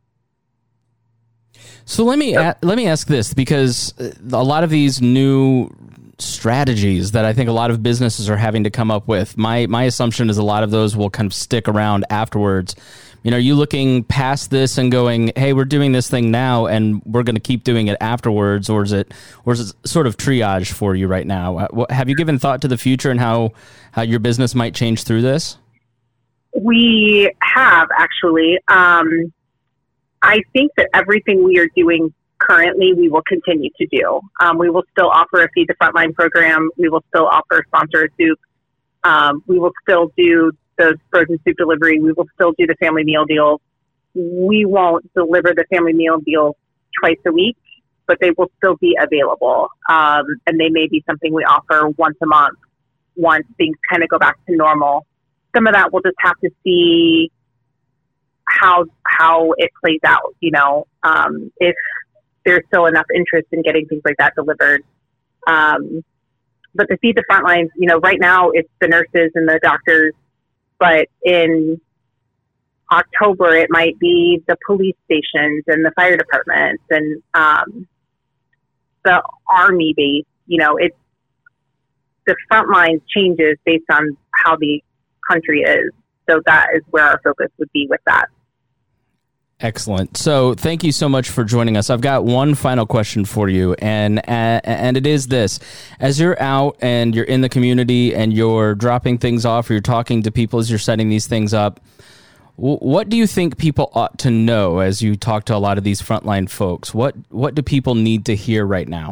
so let me so, a- let me ask this, because a lot of these new strategies that I think a lot of businesses are having to come up with, my my assumption is a lot of those will kind of stick around afterwards. You know, are you looking past this and going, hey, we're doing this thing now and we're going to keep doing it afterwards, or is it, or is it sort of triage for you right now? Have you given thought to the future and how, how your business might change through this? We have, actually. Um, I think that everything we are doing currently, we will continue to do. Um, we will still offer a Feed the Frontline program. We will still offer sponsored soup. Um, we will still do the frozen soup delivery. We will still do the family meal deal. We won't deliver the family meal deal twice a week, but they will still be available. Um, and they may be something we offer once a month, once things kind of go back to normal. Some of that we'll just have to see how, how it plays out, you know, um, if there's still enough interest in getting things like that delivered. Um, but the Feed the Frontline, you know, right now it's the nurses and the doctors, but in October, it might be the police stations and the fire departments and um, the Army base. You know, it's the front line changes based on how the country is. So that is where our focus would be with that. Excellent. So thank you so much for joining us. I've got one final question for you, and uh, and it is this. As you're out and you're in the community and you're dropping things off or you're talking to people as you're setting these things up, w- what do you think people ought to know as you talk to a lot of these frontline folks? What what do people need to hear right now?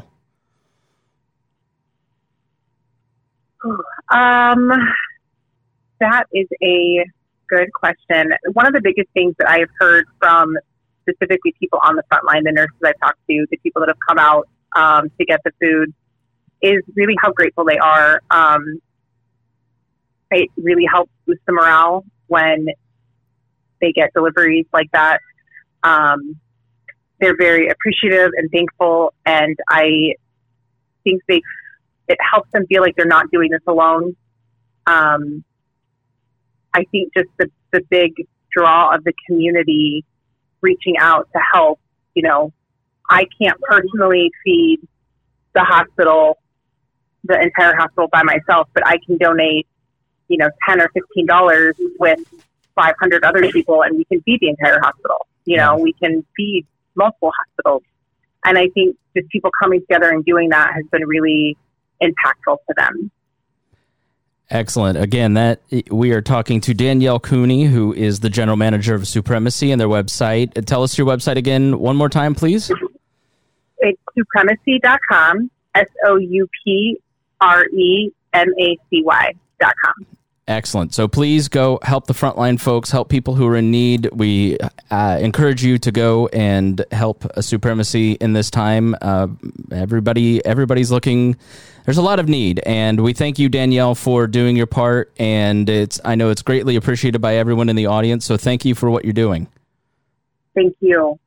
Um, that is a good question. One of the biggest things that I have heard from specifically people on the front line, the nurses I've talked to, the people that have come out um, to get the food, is really how grateful they are. Um, it really helps boost the morale when they get deliveries like that. Um, they're very appreciative and thankful, and I think they it helps them feel like they're not doing this alone. Um, I think just the, the big draw of the community reaching out to help, you know, I can't personally feed the hospital, the entire hospital by myself, but I can donate, you know, ten or fifteen dollars with five hundred other people, and we can feed the entire hospital. You know, we can feed multiple hospitals. And I think just people coming together and doing that has been really impactful to them. Excellent. Again, that we are talking to Danielle Cooney, who is the general manager of Supremacy and their website. Tell us your website again one more time, please. It's supremacy dot com, S O U P R E M A C Y dot com. Excellent. So please go help the frontline folks, help people who are in need. We uh, encourage you to go and help uh, Supremacy in this time. Uh, everybody, everybody's looking. There's a lot of need, and we thank you, Danielle, for doing your part. And it's I know it's greatly appreciated by everyone in the audience. So thank you for what you're doing. Thank you.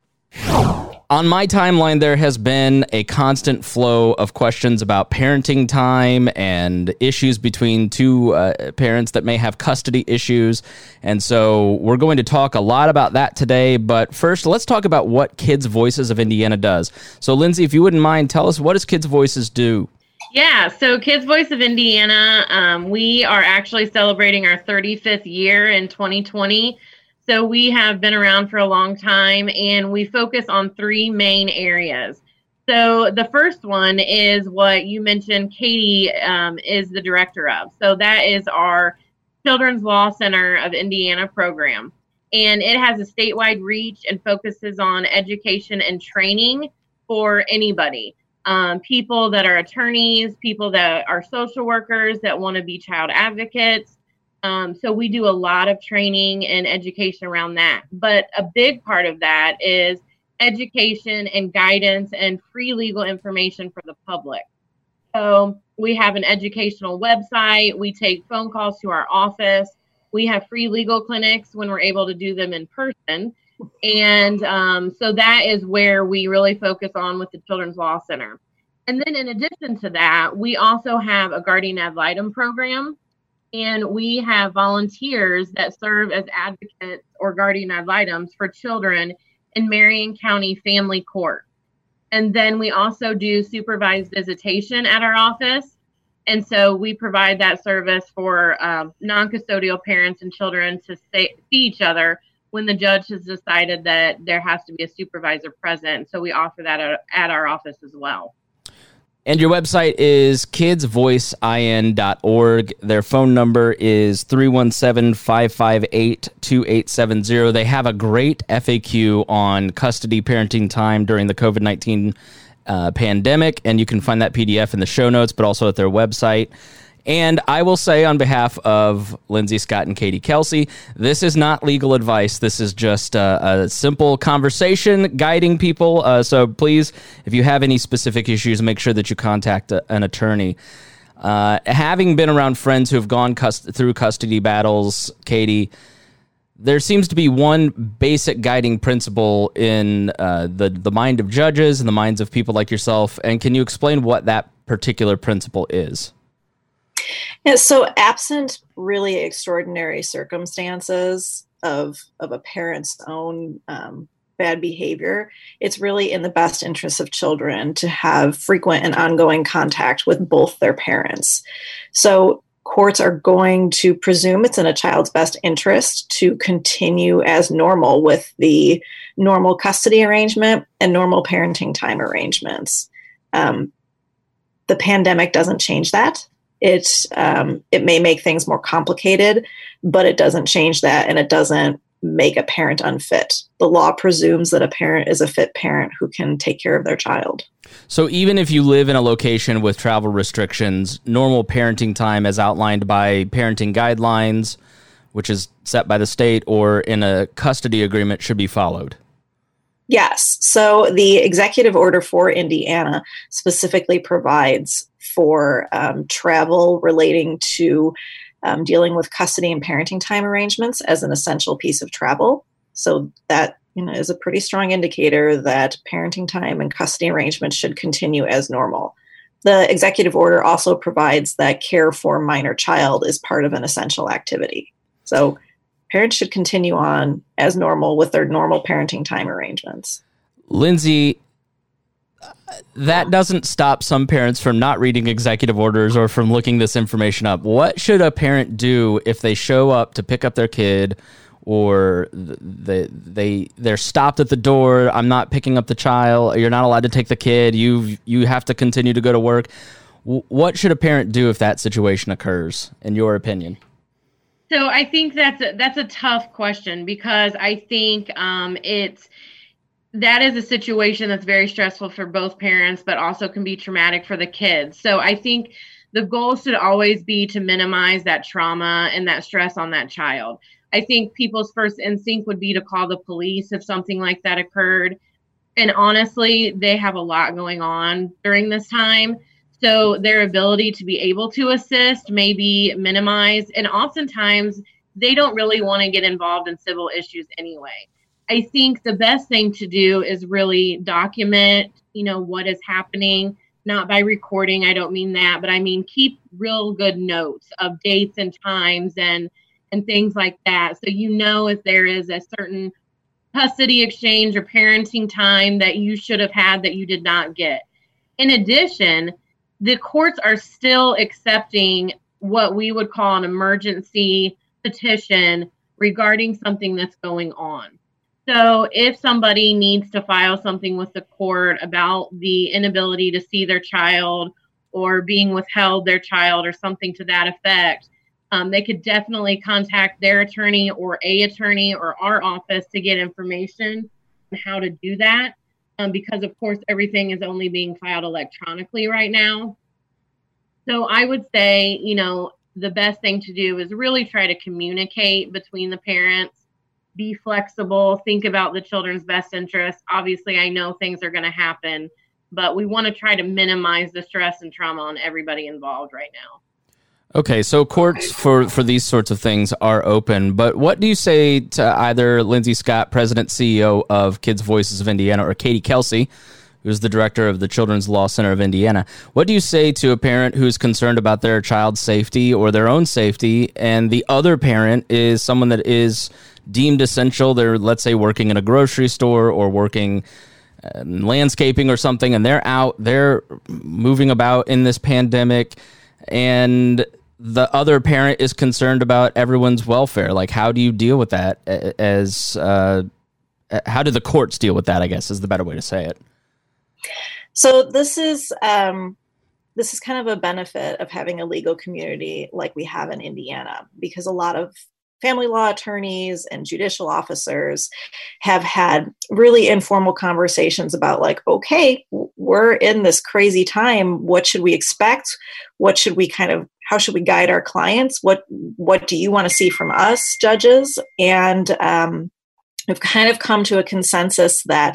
On my timeline, there has been a constant flow of questions about parenting time and issues between two uh, parents that may have custody issues. And so we're going to talk a lot about that today. But first, let's talk about what Kids Voices of Indiana does. So, Lindsay, if you wouldn't mind, tell us, what does Kids Voices do? Yeah, so Kids Voice of Indiana, um, we are actually celebrating our thirty-fifth year in twenty twenty. So we have been around for a long time, and we focus on three main areas. So the first one is what you mentioned, Katie um, is the director of. So that is our Children's Law Center of Indiana program. And it has a statewide reach and focuses on education and training for anybody. Um, people that are attorneys, people that are social workers that want to be child advocates. Um, so we do a lot of training and education around that. But a big part of that is education and guidance and free legal information for the public. So we have an educational website. We take phone calls to our office. We have free legal clinics when we're able to do them in person. And um, so that is where we really focus on with the Children's Law Center. And then in addition to that, we also have a guardian ad litem program. And we have volunteers that serve as advocates or guardian ad litems for children in Marion County Family Court. And then we also do supervised visitation at our office. And so we provide that service for um, non-custodial parents and children to stay, see each other when the judge has decided that there has to be a supervisor present. So we offer that at, at our office as well. And your website is kids voice I N dot org. Their phone number is three one seven, five five eight, two eight seven zero. They have a great F A Q on custody parenting time during the covid nineteen uh, pandemic, and you can find that P D F in the show notes, but also at their website. And I will say on behalf of Lindsay Scott and Katie Kelsey, this is not legal advice. This is just a, a simple conversation guiding people. Uh, so please, if you have any specific issues, make sure that you contact a, an attorney. Uh, having been around friends who have gone cust- through custody battles, Katie, there seems to be one basic guiding principle in uh, the, the mind of judges and the minds of people like yourself. And can you explain what that particular principle is? Yeah, so absent really extraordinary circumstances of of a parent's own um, bad behavior, it's really in the best interest of children to have frequent and ongoing contact with both their parents. So courts are going to presume it's in a child's best interest to continue as normal with the normal custody arrangement and normal parenting time arrangements. Um, the pandemic doesn't change that. It um, it may make things more complicated, but it doesn't change that, and it doesn't make a parent unfit. The law presumes that a parent is a fit parent who can take care of their child. So even if you live in a location with travel restrictions, normal parenting time as outlined by parenting guidelines, which is set by the state, or in a custody agreement, should be followed. Yes. So the executive order for Indiana specifically provides for um, travel relating to um, dealing with custody and parenting time arrangements as an essential piece of travel. So that, you know, is a pretty strong indicator that parenting time and custody arrangements should continue as normal. The executive order also provides that care for a minor child is part of an essential activity. So parents should continue on as normal with their normal parenting time arrangements. Lindsay, that doesn't stop some parents from not reading executive orders or from looking this information up. What should a parent do if they show up to pick up their kid, or they they they're stopped at the door? I'm not picking up the child. You're not allowed to take the kid. You you have to continue to go to work. W- what should a parent do if that situation occurs, in your opinion? So I think that's a, that's a tough question, because I think um, it's that is a situation that's very stressful for both parents, but also can be traumatic for the kids. So I think the goal should always be to minimize that trauma and that stress on that child. I think people's first instinct would be to call the police if something like that occurred. And honestly, they have a lot going on during this time. So their ability to be able to assist may be minimized. And oftentimes, they don't really want to get involved in civil issues anyway. I think the best thing to do is really document, you know, what is happening, not by recording. I don't mean that, but I mean keep real good notes of dates and times and and things like that. So you know if there is a certain custody exchange or parenting time that you should have had that you did not get. In addition, the courts are still accepting what we would call an emergency petition regarding something that's going on. So if somebody needs to file something with the court about the inability to see their child or being withheld their child or something to that effect, um, they could definitely contact their attorney or a attorney or our office to get information on how to do that. Um, because, of course, everything is only being filed electronically right now. So I would say, you know, the best thing to do is really try to communicate between the parents, be flexible, think about the children's best interests. Obviously, I know things are going to happen, but we want to try to minimize the stress and trauma on everybody involved right now. Okay, so courts for, for these sorts of things are open, but what do you say to either Lindsay Scott, President, C E O of Kids Voices of Indiana, or Katie Kelsey, who's the director of the Children's Law Center of Indiana? What do you say to a parent who's concerned about their child's safety or their own safety, and the other parent is someone that is deemed essential? They're, let's say, working in a grocery store or working in landscaping or something, and they're out, they're moving about in this pandemic, and the other parent is concerned about everyone's welfare. Like, how do you deal with that? As uh, how do the courts deal with that, I guess, is the better way to say it. So this is um, this is kind of a benefit of having a legal community like we have in Indiana, because a lot of family law attorneys and judicial officers have had really informal conversations about, like, okay, we're in this crazy time. What should we expect? What should we kind of, how should we guide our clients? What, what do you want to see from us, judges? And um, we've kind of come to a consensus that,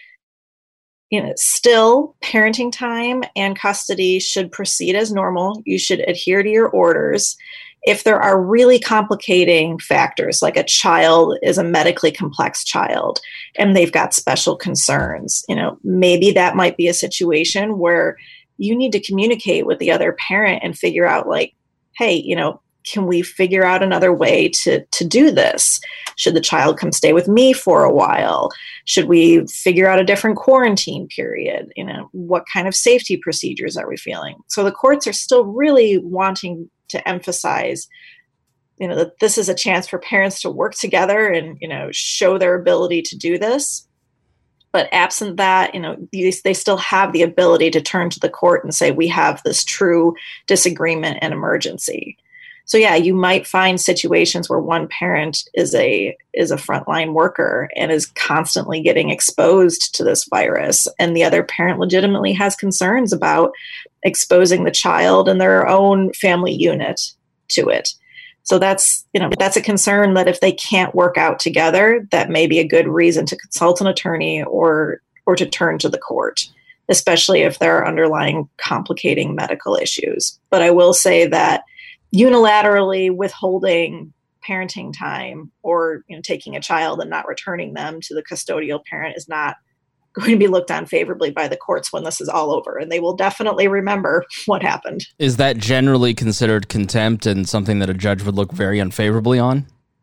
you know, still parenting time and custody should proceed as normal. You should adhere to your orders. If there are really complicating factors, like a child is a medically complex child and they've got special concerns, you know, maybe that might be a situation where you need to communicate with the other parent and figure out, like, hey, you know, can we figure out another way to, to do this? Should the child come stay with me for a while? Should we figure out a different quarantine period? You know, what kind of safety procedures are we feeling? So the courts are still really wanting to emphasize, you know, that this is a chance for parents to work together and, you know, show their ability to do this. But absent that, you know, these, they still have the ability to turn to the court and say, we have this true disagreement and emergency. So yeah, you might find situations where one parent is a is a frontline worker and is constantly getting exposed to this virus, and the other parent legitimately has concerns about exposing the child and their own family unit to it. So that's, you know, that's a concern that if they can't work out together, that may be a good reason to consult an attorney or or to turn to the court, especially if there are underlying complicating medical issues. But I will say that unilaterally withholding parenting time or, you know, taking a child and not returning them to the custodial parent is not going to be looked on favorably by the courts when this is all over, and they will definitely remember what happened. Is that generally considered contempt and something that a judge would look very unfavorably on?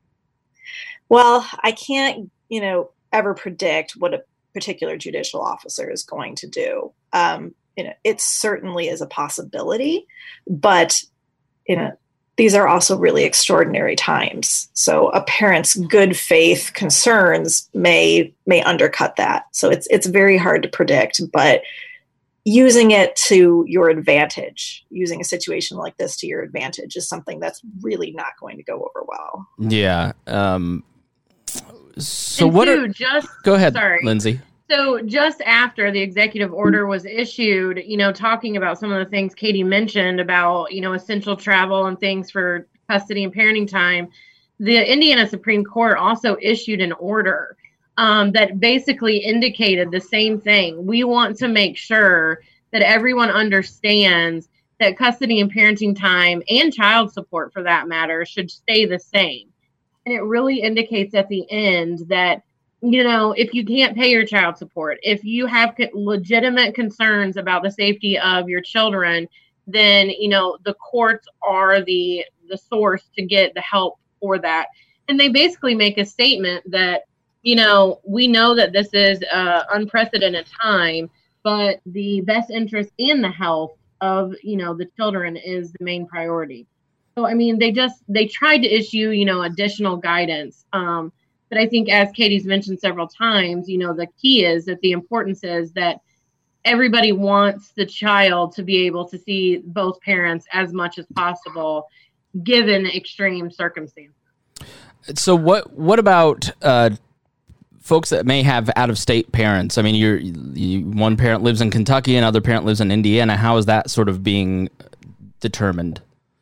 Well, I can't, you know, ever predict what a particular judicial officer is going to do. Um, you know, it certainly is a possibility, but you know, these are also really extraordinary times. So a parent's good faith concerns may may undercut that. So it's it's very hard to predict. But using it to your advantage, using a situation like this to your advantage is something that's really not going to go over well. Yeah. Um, so and what Sue, are, just, go ahead, sorry. Lindsay. So just after the executive order was issued, you know, talking about some of the things Katie mentioned about, you know, essential travel and things for custody and parenting time, the Indiana Supreme Court also issued an order um, that basically indicated the same thing. We want to make sure that everyone understands that custody and parenting time and child support, for that matter, should stay the same. And it really indicates at the end that, you know, if you can't pay your child support, if you have legitimate concerns about the safety of your children, then, you know, the courts are the the source to get the help for that. And they basically make a statement that, you know, we know that this is uh, unprecedented time, but the best interest in the health of, you know, the children is the main priority. So, I mean, they just, they tried to issue, you know, additional guidance. Um, but I think, as Katie's mentioned several times, you know, the key is that the importance is that everybody wants the child to be able to see both parents as much as possible, given extreme circumstances. So what, what about, uh, folks that may have out-of-state parents? I mean, you're, you, one parent lives in Kentucky, another parent lives in Indiana. How is that sort of being determined?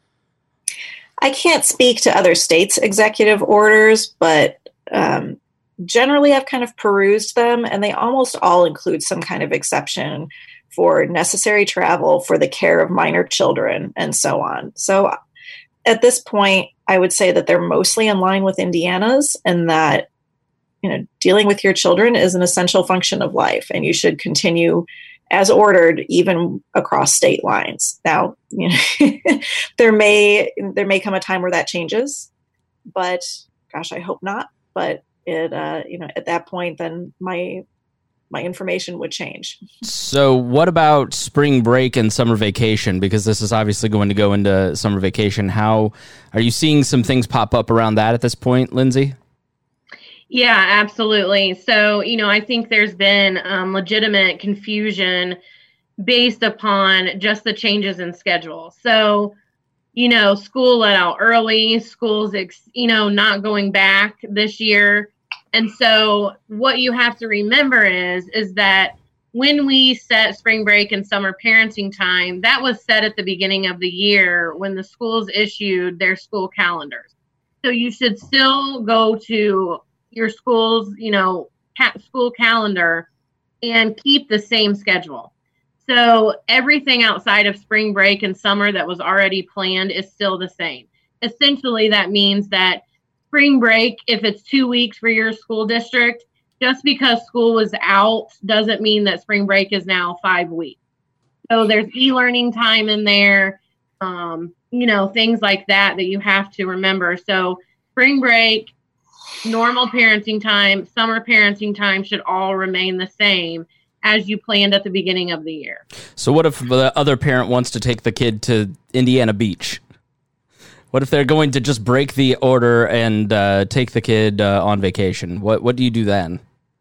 I can't speak to other states' executive orders, but um, generally I've kind of perused them, and they almost all include some kind of exception for necessary travel for the care of minor children and so on. So at this point, I would say that they're mostly in line with Indiana's, and that, you know, dealing with your children is an essential function of life, and you should continue as ordered, even across state lines. Now, you know, there may there may come a time where that changes, but gosh, I hope not. But it, uh, you know, at that point, then my my information would change. So, what about spring break and summer vacation? Because this is obviously going to go into summer vacation. How are you seeing some things pop up around that at this point, Lindsay? Yeah, absolutely. So, you know, I think there's been um, legitimate confusion based upon just the changes in schedule. So, you know, school let out early, schools, ex- you know, not going back this year. And so what you have to remember is, is that when we set spring break and summer parenting time, that was set at the beginning of the year when the schools issued their school calendars. So you should still go to your school's, you know, ca- school calendar and keep the same schedule. So everything outside of spring break and summer that was already planned is still the same. Essentially, that means that spring break, if it's two weeks for your school district, just because school was out doesn't mean that spring break is now five weeks. So there's e-learning time in there, um, you know, things like that that you have to remember. So spring break, normal parenting time, summer parenting time should all remain the same as you planned at the beginning of the year. So what if the other parent wants to take the kid to Indiana Beach? What if they're going to just break the order and uh, take the kid uh, on vacation? What what do you do then?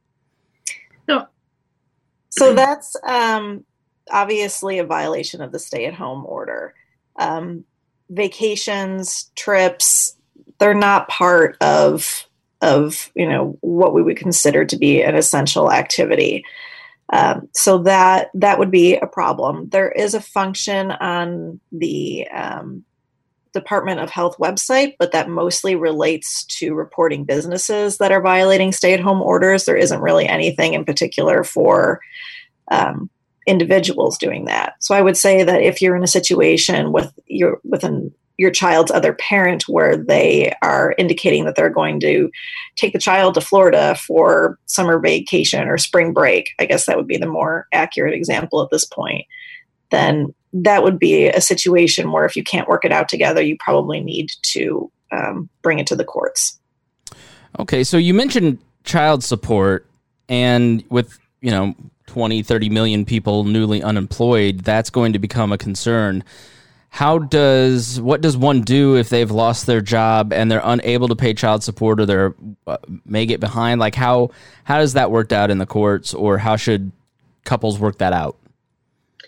So, so that's um, obviously a violation of the stay-at-home order. Um, vacations, trips, they're not part of of, you know, what we would consider to be an essential activity. Um, so that that would be a problem. There is a function on the um, Department of Health website, but that mostly relates to reporting businesses that are violating stay-at-home orders. There isn't really anything in particular for um, individuals doing that. So I would say that if you're in a situation with your with an your child's other parent where they are indicating that they're going to take the child to Florida for summer vacation or spring break, I guess that would be the more accurate example at this point, then that would be a situation where if you can't work it out together, you probably need to um, bring it to the courts. Okay, so you mentioned child support, and with, you know, twenty, thirty million people newly unemployed, that's going to become a concern. How does, what does one do if they've lost their job and they're unable to pay child support, or they're uh, may get behind? Like how, how does that work out in the courts, or how should couples work that out?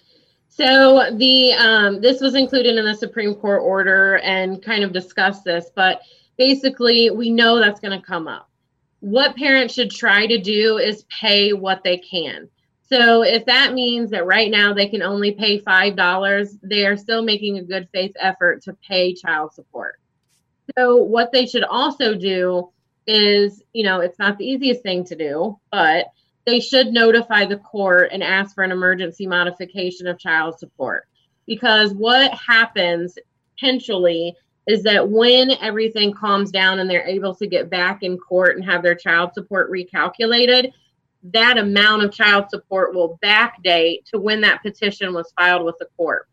So the um, this was included in the Supreme Court order and kind of discussed this, but basically we know that's going to come up. What parents should try to do is pay what they can. So if that means that right now they can only pay five dollars, they are still making a good faith effort to pay child support. So what they should also do is, you know, it's not the easiest thing to do, but they should notify the court and ask for an emergency modification of child support. Because what happens potentially is that when everything calms down and they're able to get back in court and have their child support recalculated, that amount of child support will backdate to when that petition was filed with the court.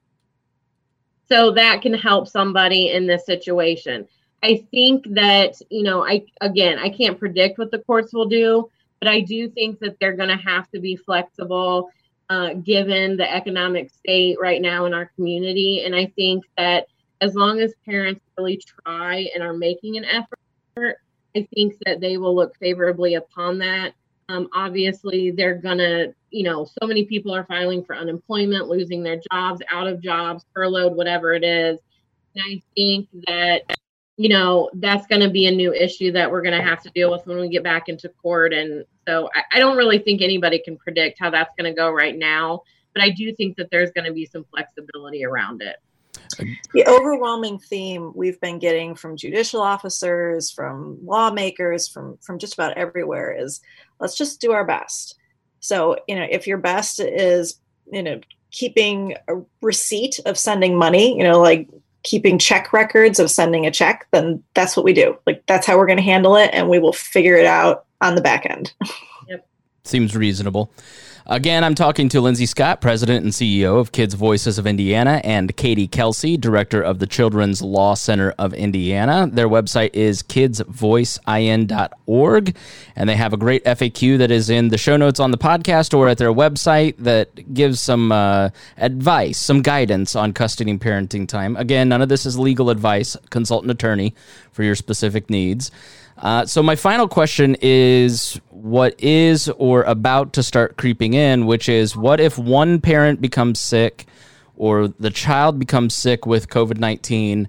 So that can help somebody in this situation. I think that, you know, I again, I can't predict what the courts will do, but I do think that they're going to have to be flexible uh, given the economic state right now in our community. And I think that as long as parents really try and are making an effort, I think that they will look favorably upon that. Um, obviously, they're going to, you know, so many people are filing for unemployment, losing their jobs, out of jobs, furloughed, whatever it is. And I think that, you know, that's going to be a new issue that we're going to have to deal with when we get back into court. And so I, I don't really think anybody can predict how that's going to go right now, but I do think that there's going to be some flexibility around it. The overwhelming theme we've been getting from judicial officers, from lawmakers, from, from just about everywhere is let's just do our best. So, you know, if your best is, you know, keeping a receipt of sending money, you know, like keeping check records of sending a check, then that's what we do. Like, that's how we're going to handle it. And we will figure it out on the back end. Yep. Seems reasonable. Again, I'm talking to Lindsay Scott, President and C E O of Kids Voices of Indiana, and Katie Kelsey, Director of the Children's Law Center of Indiana. Their website is kids voice I N dot org, and they have a great F A Q that is in the show notes on the podcast or at their website that gives some uh, advice, some guidance on custody and parenting time. Again, none of this is legal advice. Consult an attorney for your specific needs. Uh, so my final question is what is or about to start creeping in, which is what if one parent becomes sick or the child becomes sick with COVID nineteen?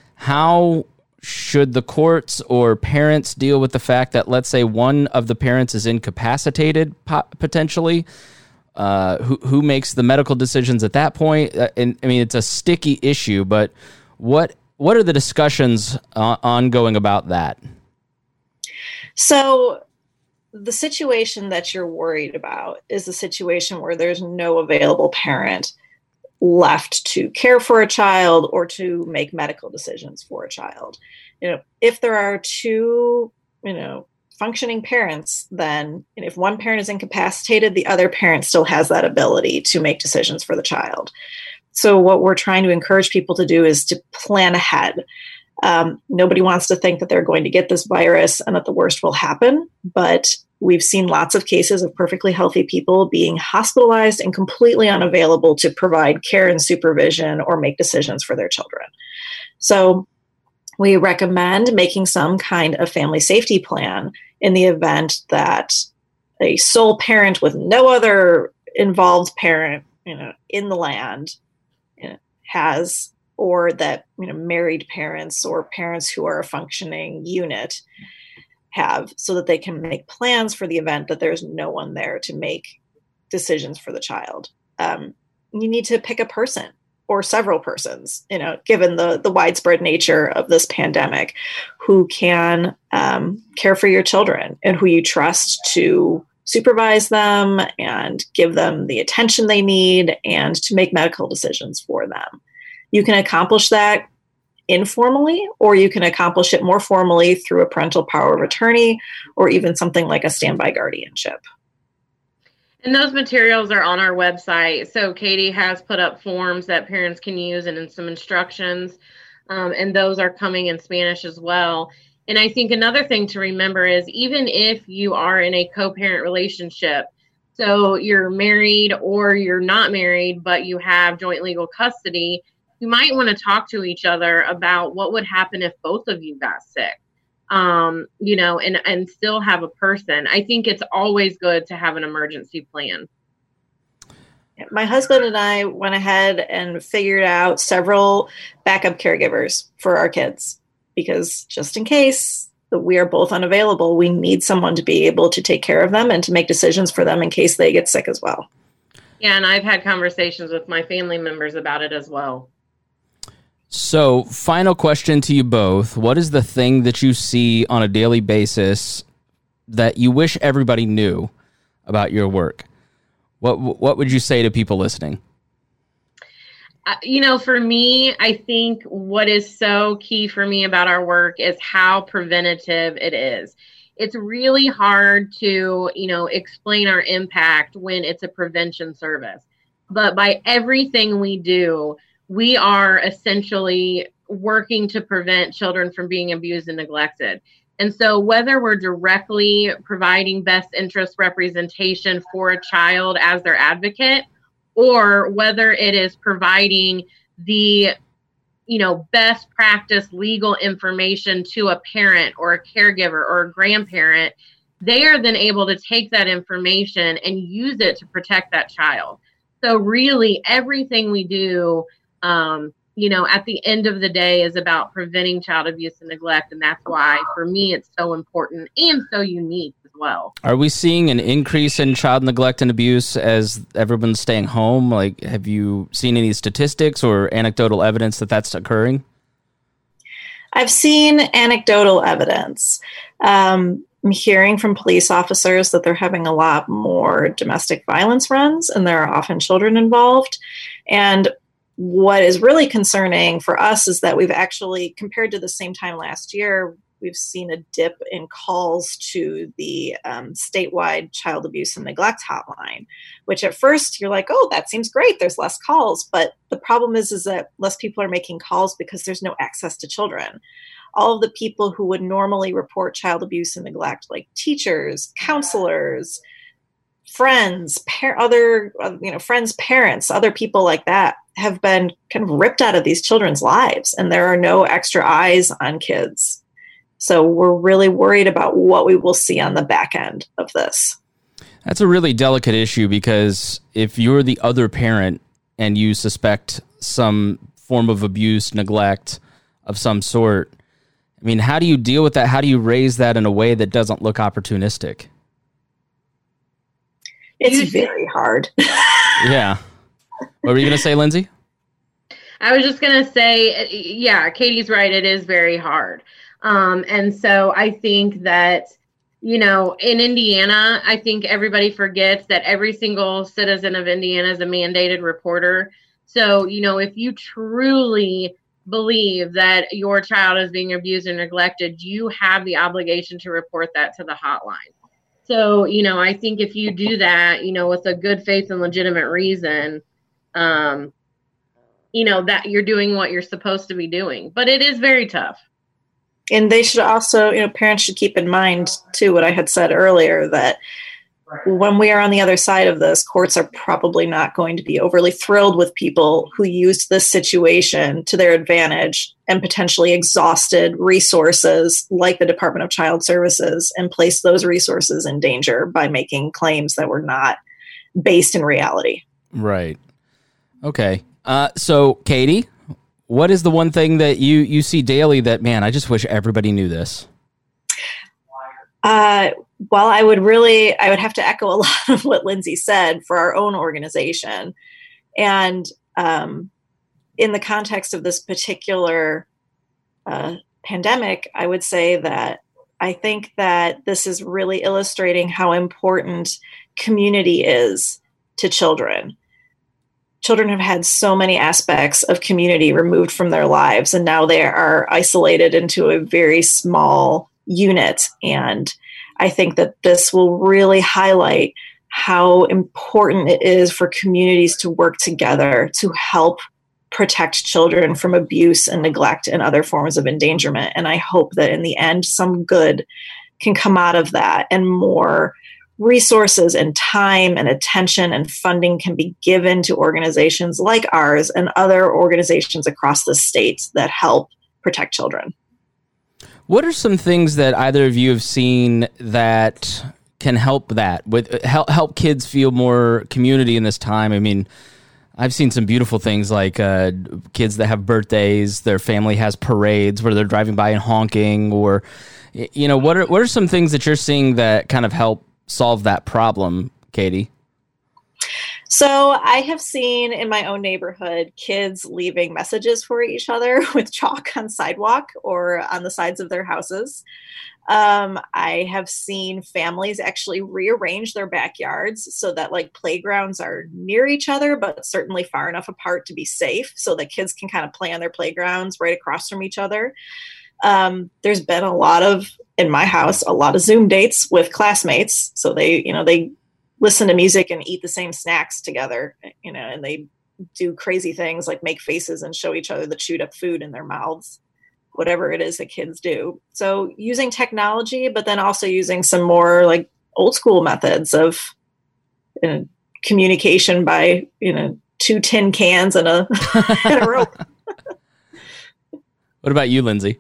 How should the courts or parents deal with the fact that, let's say, one of the parents is incapacitated po- potentially? Uh, who, who makes the medical decisions at that point? Uh, and I mean, it's a sticky issue, but what what are the discussions uh, ongoing about that? So the situation that you're worried about is the situation where there's no available parent left to care for a child or to make medical decisions for a child. You know, if there are two, you know, functioning parents, then if one parent is incapacitated, the other parent still has that ability to make decisions for the child. So what we're trying to encourage people to do is to plan ahead. Um, nobody wants to think that they're going to get this virus and that the worst will happen, but we've seen lots of cases of perfectly healthy people being hospitalized and completely unavailable to provide care and supervision or make decisions for their children. So we recommend making some kind of family safety plan in the event that a sole parent with no other involved parent, you know, in the land, you know, has, or that, you know, married parents or parents who are a functioning unit have, so that they can make plans for the event that there's no one there to make decisions for the child. Um, you need to pick a person or several persons, you know, given the, the widespread nature of this pandemic, who can um, care for your children and who you trust to supervise them and give them the attention they need and to make medical decisions for them. You can accomplish that informally, or you can accomplish it more formally through a parental power of attorney, or even something like a standby guardianship. And those materials are on our website. So Katie has put up forms that parents can use and some instructions, um, and those are coming in Spanish as well. And I think another thing to remember is even if you are in a co-parent relationship, so you're married or you're not married, but you have joint legal custody, you might want to talk to each other about what would happen if both of you got sick, um, you know, and, and still have a person. I think it's always good to have an emergency plan. My husband and I went ahead and figured out several backup caregivers for our kids because just in case that we are both unavailable, we need someone to be able to take care of them and to make decisions for them in case they get sick as well. Yeah, and I've had conversations with my family members about it as well. So, final question to you both. What is the thing that you see on a daily basis that you wish everybody knew about your work? What what would you say to people listening? Uh, you know, for me, I think what is so key for me about our work is how preventative it is. It's really hard to, you know, explain our impact when it's a prevention service. But by everything we do, we are essentially working to prevent children from being abused and neglected. And so whether we're directly providing best interest representation for a child as their advocate, or whether it is providing the, you know, best practice legal information to a parent or a caregiver or a grandparent, they are then able to take that information and use it to protect that child. So really everything we do, um, you know, at the end of the day is about preventing child abuse and neglect. And that's why, for me, it's so important and so unique as well. Are we seeing an increase in child neglect and abuse as everyone's staying home? Like, have you seen any statistics or anecdotal evidence that that's occurring? I've seen anecdotal evidence. Um, I'm hearing from police officers that they're having a lot more domestic violence runs, and there are often children involved. And what is really concerning for us is that we've actually, compared to the same time last year, we've seen a dip in calls to the um, statewide child abuse and neglect hotline, which at first you're like, oh, that seems great. There's less calls. But the problem is, is that less people are making calls because there's no access to children. All of the people who would normally report child abuse and neglect, like teachers, counselors, friends, par- other, uh, you know, friends, parents, other people like that, have been kind of ripped out of these children's lives, and there are no extra eyes on kids. So we're really worried about what we will see on the back end of this. That's a really delicate issue, because if you're the other parent and you suspect some form of abuse, neglect of some sort, I mean, how do you deal with that? How do you raise that in a way that doesn't look opportunistic? It's very hard. Yeah. What were you going to say, Lindsay? I was just going to say, yeah, Katie's right. It is very hard. Um, and so I think that, you know, in Indiana, I think everybody forgets that every single citizen of Indiana is a mandated reporter. So, you know, if you truly believe that your child is being abused and neglected, you have the obligation to report that to the hotline. So, you know, I think if you do that, you know, with a good faith and legitimate reason, um, you know, that you're doing what you're supposed to be doing. But it is very tough. And they should also, you know, parents should keep in mind, too, what I had said earlier, that when we are on the other side of this, courts are probably not going to be overly thrilled with people who used this situation to their advantage and potentially exhausted resources like the Department of Child Services and placed those resources in danger by making claims that were not based in reality. Right. Okay. Uh, so, Katie, what is the one thing that you, you see daily that, man, I just wish everybody knew this? Uh, well, I would really, I would have to echo a lot of what Lindsay said for our own organization. And um, in the context of this particular uh, pandemic, I would say that I think that this is really illustrating how important community is to children. Children have had so many aspects of community removed from their lives, and now they are isolated into a very small unit. And I think that this will really highlight how important it is for communities to work together to help protect children from abuse and neglect and other forms of endangerment. And I hope that in the end, some good can come out of that, and more resources and time and attention and funding can be given to organizations like ours and other organizations across the state that help protect children. What are some things that either of you have seen that can help that with help help kids feel more community in this time. I mean, I've seen some beautiful things like uh, kids that have birthdays, their family has parades where they're driving by and honking, or you know, what are what are some things that you're seeing that kind of help solve that problem, Katie? So I have seen in my own neighborhood kids leaving messages for each other with chalk on sidewalk or on the sides of their houses. Um, I have seen families actually rearrange their backyards so that like playgrounds are near each other, but certainly far enough apart to be safe so that kids can kind of play on their playgrounds right across from each other. Um, there's been a lot of, in my house, a lot of Zoom dates with classmates. So they, you know, they listen to music and eat the same snacks together, you know, and they do crazy things like make faces and show each other the chewed up food in their mouths, whatever it is that kids do. So using technology, but then also using some more like old school methods of you know, communication by, you know, two tin cans and a, and a rope. What about you, Lindsay?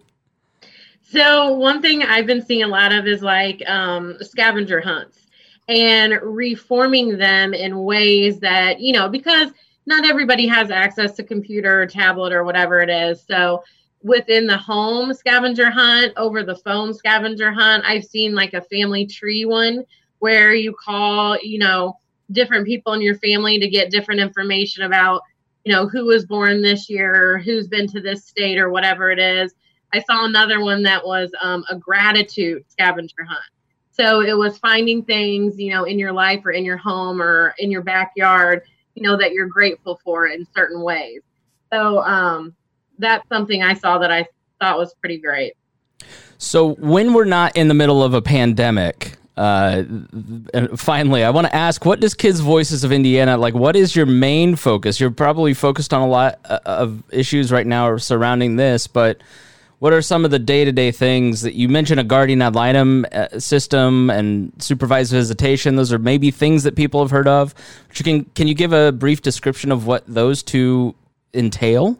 So one thing I've been seeing a lot of is like um, scavenger hunts and reforming them in ways that, you know, because not everybody has access to computer or tablet or whatever it is. So within the home scavenger hunt, over the phone scavenger hunt, I've seen like a family tree one where you call, you know, different people in your family to get different information about, you know, who was born this year, who's been to this state or whatever it is. I saw another one that was um, a gratitude scavenger hunt. So it was finding things, you know, in your life or in your home or in your backyard, you know, that you're grateful for in certain ways. So um, that's something I saw that I thought was pretty great. So when we're not in the middle of a pandemic, uh, finally, I want to ask, what does Kids Voices of Indiana, like, what is your main focus? You're probably focused on a lot of issues right now surrounding this, but what are some of the day-to-day things that you mentioned? A guardian ad litem system and supervised visitation. Those are maybe things that people have heard of. But you can can you give a brief description of what those two entail?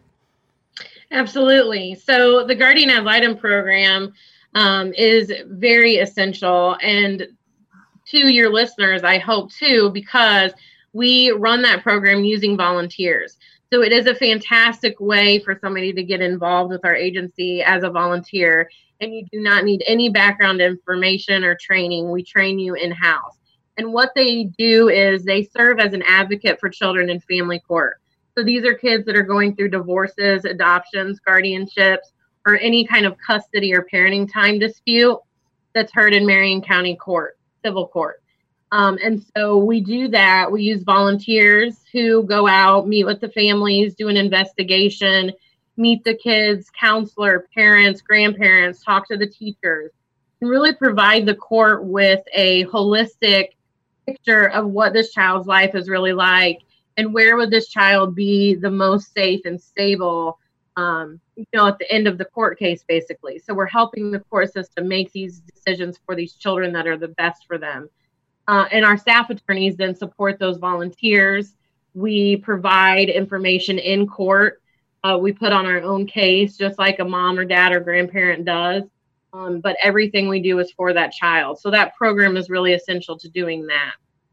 Absolutely. So the guardian ad litem program um, is very essential, and to your listeners, I hope too, because we run that program using volunteers. So it is a fantastic way for somebody to get involved with our agency as a volunteer, and you do not need any background information or training. We train you in-house. And what they do is they serve as an advocate for children in family court. So these are kids that are going through divorces, adoptions, guardianships, or any kind of custody or parenting time dispute that's heard in Marion County Court, civil court. Um, and so we do that. We use volunteers who go out, meet with the families, do an investigation, meet the kids, counselor, parents, grandparents, talk to the teachers, and really provide the court with a holistic picture of what this child's life is really like and where would this child be the most safe and stable, um, you know, at the end of the court case, basically. So we're helping the court system make these decisions for these children that are the best for them. Uh, and our staff attorneys then support those volunteers. We provide information in court. Uh, we put on our own case, just like a mom or dad or grandparent does. Um, but everything we do is for that child. So that program is really essential to doing that.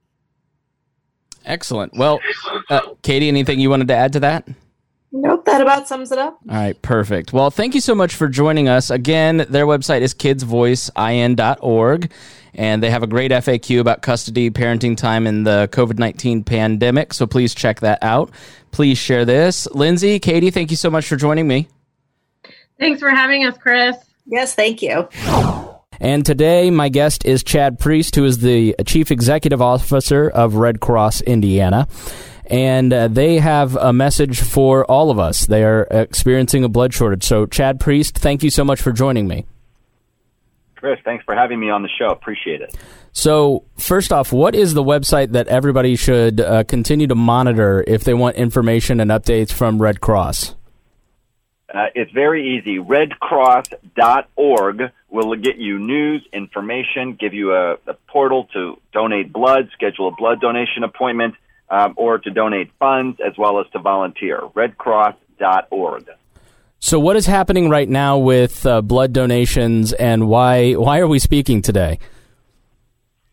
Excellent. Well, uh, Katie, anything you wanted to add to that? Nope, that about sums it up. All right, perfect. Well, thank you so much for joining us. Again, their website is kids voice I N dot org, and they have a great F A Q about custody, parenting time in the covid nineteen pandemic, so please check that out. Please share this. Lindsay, Katie, thank you so much for joining me. Thanks for having us, Chris. Yes, thank you. And today, my guest is Chad Priest, who is the Chief Executive Officer of Red Cross Indiana. And uh, they have a message for all of us. They are experiencing a blood shortage. So, Chad Priest, thank you so much for joining me. Chris, thanks for having me on the show. Appreciate it. So, first off, what is the website that everybody should uh, continue to monitor if they want information and updates from Red Cross? Uh, it's very easy. red cross dot org will get you news, information, give you a, a portal to donate blood, schedule a blood donation appointment, um, or to donate funds, as well as to volunteer. red cross dot org. So what is happening right now with uh, blood donations, and why why are we speaking today?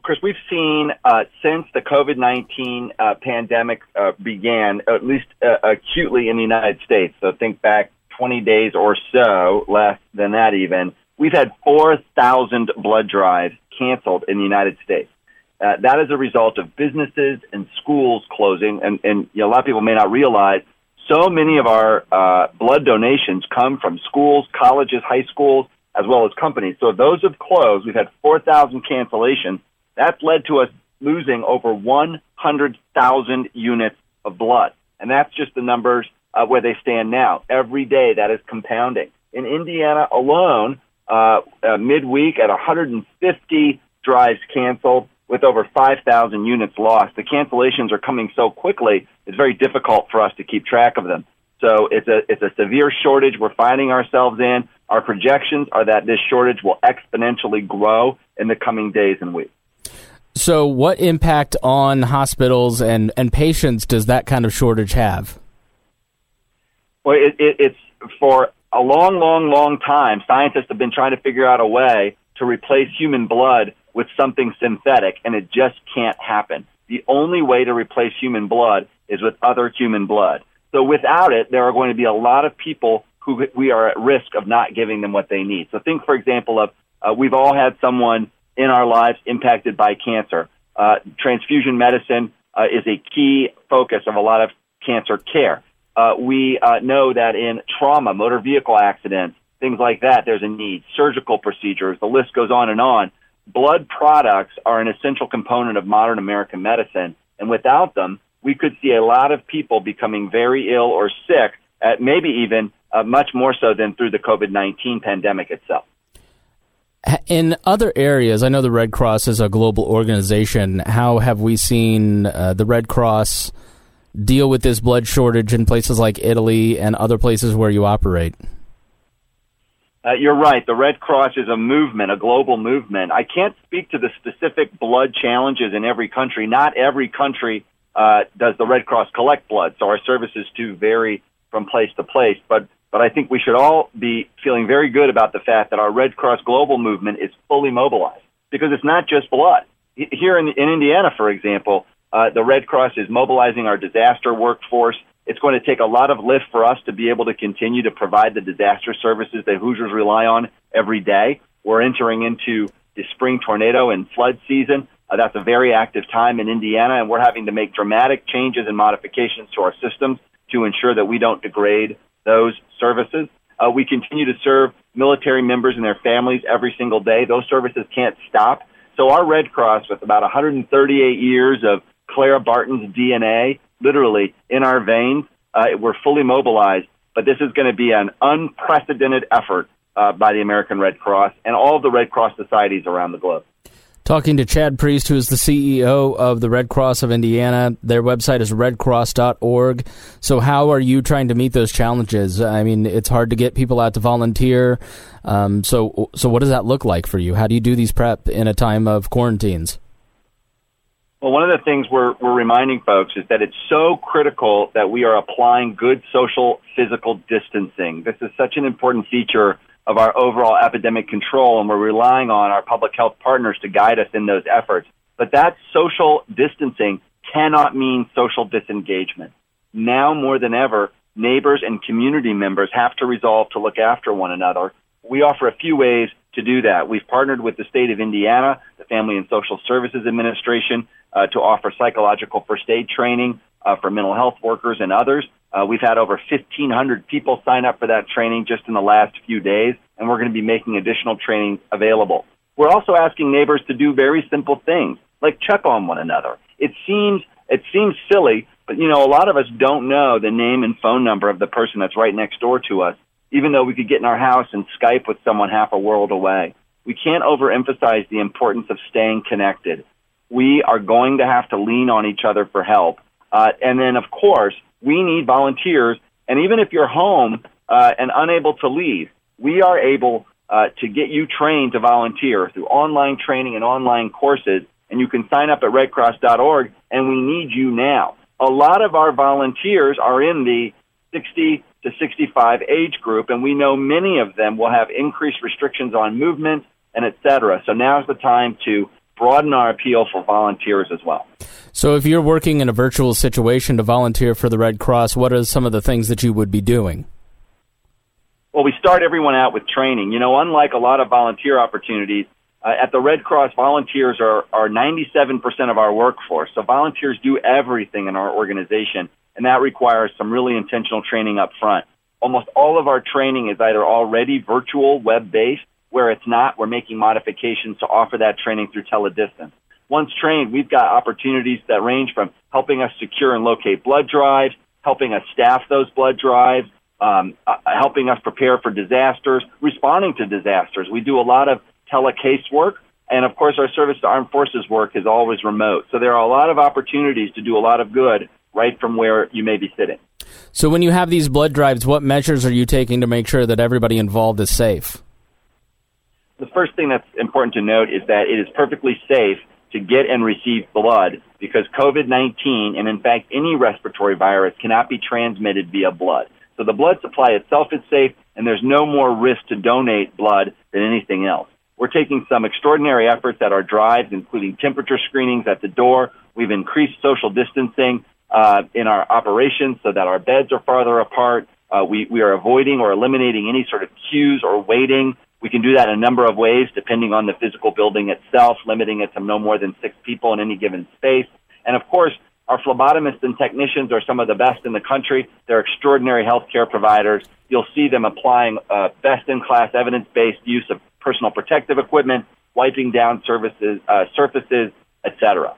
Chris, we've seen uh, since the COVID nineteen uh, pandemic uh, began, at least uh, acutely in the United States, so think back twenty days or so, less than that even, we've had four thousand blood drives canceled in the United States. Uh, that is a result of businesses and schools closing, and, and you know, a lot of people may not realize so many of our uh, blood donations come from schools, colleges, high schools, as well as companies. So those have closed. We've had four thousand cancellations. That's led to us losing over one hundred thousand units of blood. And that's just the numbers uh, where they stand now. Every day that is compounding. In Indiana alone, uh, uh, midweek at one hundred fifty drives canceled with over five thousand units lost. The cancellations are coming so quickly, it's very difficult for us to keep track of them. So it's a it's a severe shortage we're finding ourselves in. Our projections are that this shortage will exponentially grow in the coming days and weeks. So what impact on hospitals and, and patients does that kind of shortage have? Well, it, it, it's for a long, long, long time, scientists have been trying to figure out a way to replace human blood with something synthetic, and it just can't happen. The only way to replace human blood is with other human blood. So without it, there are going to be a lot of people who we are at risk of not giving them what they need. So think, for example, of uh, we've all had someone in our lives impacted by cancer. Uh, transfusion medicine uh, is a key focus of a lot of cancer care. Uh, we uh, know that in trauma, motor vehicle accidents, things like that, there's a need. Surgical procedures, the list goes on and on. Blood products are an essential component of modern American medicine, and without them, we could see a lot of people becoming very ill or sick, uh, maybe even uh, much more so than through the COVID nineteen pandemic itself. In other areas, I know the Red Cross is a global organization. How have we seen uh, the Red Cross deal with this blood shortage in places like Italy and other places where you operate? Uh, you're right. The Red Cross is a movement, a global movement. I can't speak to the specific blood challenges in every country. Not every country uh, does the Red Cross collect blood, so our services do vary from place to place. But But I think we should all be feeling very good about the fact that our Red Cross global movement is fully mobilized, because it's not just blood. Here in, in Indiana, for example, uh, the Red Cross is mobilizing our disaster workforce. It's going to take a lot of lift for us to be able to continue to provide the disaster services that Hoosiers rely on every day. We're entering into the spring tornado and flood season. Uh, that's a very active time in Indiana, and we're having to make dramatic changes and modifications to our systems to ensure that we don't degrade those services. Uh, we continue to serve military members and their families every single day. Those services can't stop. So our Red Cross, with about one hundred thirty-eight years of Clara Barton's D N A, literally in our veins, uh, we're fully mobilized. But this is going to be an unprecedented effort uh, by the American Red Cross and all of the Red Cross societies around the globe. Talking to Chad Priest, who is the C E O of the Red Cross of Indiana. Their website is red cross dot org. So how are you trying to meet those challenges? I mean, it's hard to get people out to volunteer. Um, so so what does that look like for you? How do you do these prep in a time of quarantines? Well, one of the things we're, we're reminding folks is that it's so critical that we are applying good social physical distancing. This is such an important feature of our overall epidemic control, and we're relying on our public health partners to guide us in those efforts. But that social distancing cannot mean social disengagement. Now more than ever, neighbors and community members have to resolve to look after one another. We offer a few ways to do that. We've partnered with the state of Indiana, the Family and Social Services Administration, uh, to offer psychological first aid training uh, for mental health workers and others. Uh, we've had over fifteen hundred people sign up for that training just in the last few days, and we're going to be making additional training available. We're also asking neighbors to do very simple things, like check on one another. It seems it seems silly, but, you know, a lot of us don't know the name and phone number of the person that's right next door to us, even though we could get in our house and Skype with someone half a world away. We can't overemphasize the importance of staying connected. We are going to have to lean on each other for help. Uh, and then, of course, we need volunteers. And even if you're home uh, and unable to leave, we are able uh, to get you trained to volunteer through online training and online courses. And you can sign up at red cross dot org, and we need you now. A lot of our volunteers are in the sixty to sixty-five age group, and we know many of them will have increased restrictions on movement and et cetera. So now's the time to broaden our appeal for volunteers as well. So if you're working in a virtual situation to volunteer for the Red Cross, what are some of the things that you would be doing? Well, we start everyone out with training. You know, unlike a lot of volunteer opportunities, uh, at the Red Cross, volunteers are, are ninety-seven percent of our workforce. So volunteers do everything in our organization, and that requires some really intentional training up front. Almost all of our training is either already virtual, web-based. Where it's not, we're making modifications to offer that training through teledistance. Once trained, we've got opportunities that range from helping us secure and locate blood drives, helping us staff those blood drives, um, uh, helping us prepare for disasters, responding to disasters. We do a lot of telecase work, and of course our service to armed forces work is always remote. So there are a lot of opportunities to do a lot of good right from where you may be sitting. So when you have these blood drives, what measures are you taking to make sure that everybody involved is safe? The first thing that's important to note is that it is perfectly safe to get and receive blood because COVID nineteen, and in fact any respiratory virus, cannot be transmitted via blood. So the blood supply itself is safe, and there's no more risk to donate blood than anything else. We're taking some extraordinary efforts at our drives, including temperature screenings at the door. We've increased social distancing uh, in our operations so that our beds are farther apart. Uh, we, we are avoiding or eliminating any sort of queues or waiting. We can do that in a number of ways, depending on the physical building itself, limiting it to no more than six people in any given space. And of course, our phlebotomists and technicians are some of the best in the country. They're extraordinary healthcare providers. You'll see them applying uh, best-in-class, evidence-based use of personal protective equipment, wiping down services, uh, surfaces, et cetera.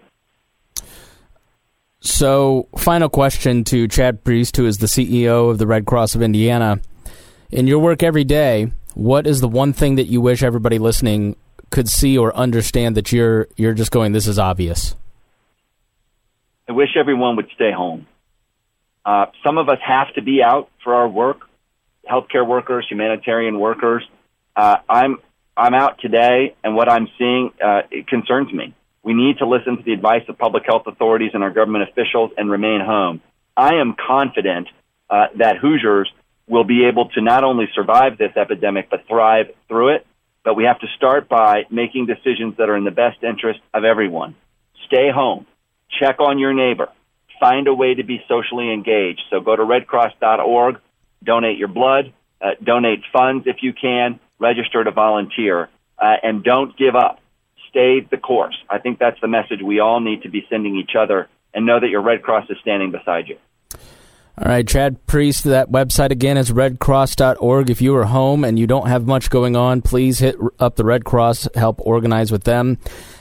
So, final question to Chad Priest, who is the C E O of the Red Cross of Indiana. In your work every day, what is the one thing that you wish everybody listening could see or understand that you're you're just going, this is obvious? I wish everyone would stay home. Uh, some of us have to be out for our work, healthcare workers, humanitarian workers. Uh, I'm I'm out today, and what I'm seeing uh, it concerns me. We need to listen to the advice of public health authorities and our government officials and remain home. I am confident uh, that Hoosiers will be able to not only survive this epidemic, but thrive through it. But we have to start by making decisions that are in the best interest of everyone. Stay home. Check on your neighbor. Find a way to be socially engaged. So go to red cross dot org, donate your blood, uh, donate funds if you can, register to volunteer, uh, and don't give up. Stay the course. I think that's the message we all need to be sending each other, and know that your Red Cross is standing beside you. All right, Chad Priest, that website again is red cross dot org. If you are home and you don't have much going on, please hit up the Red Cross, help organize with them.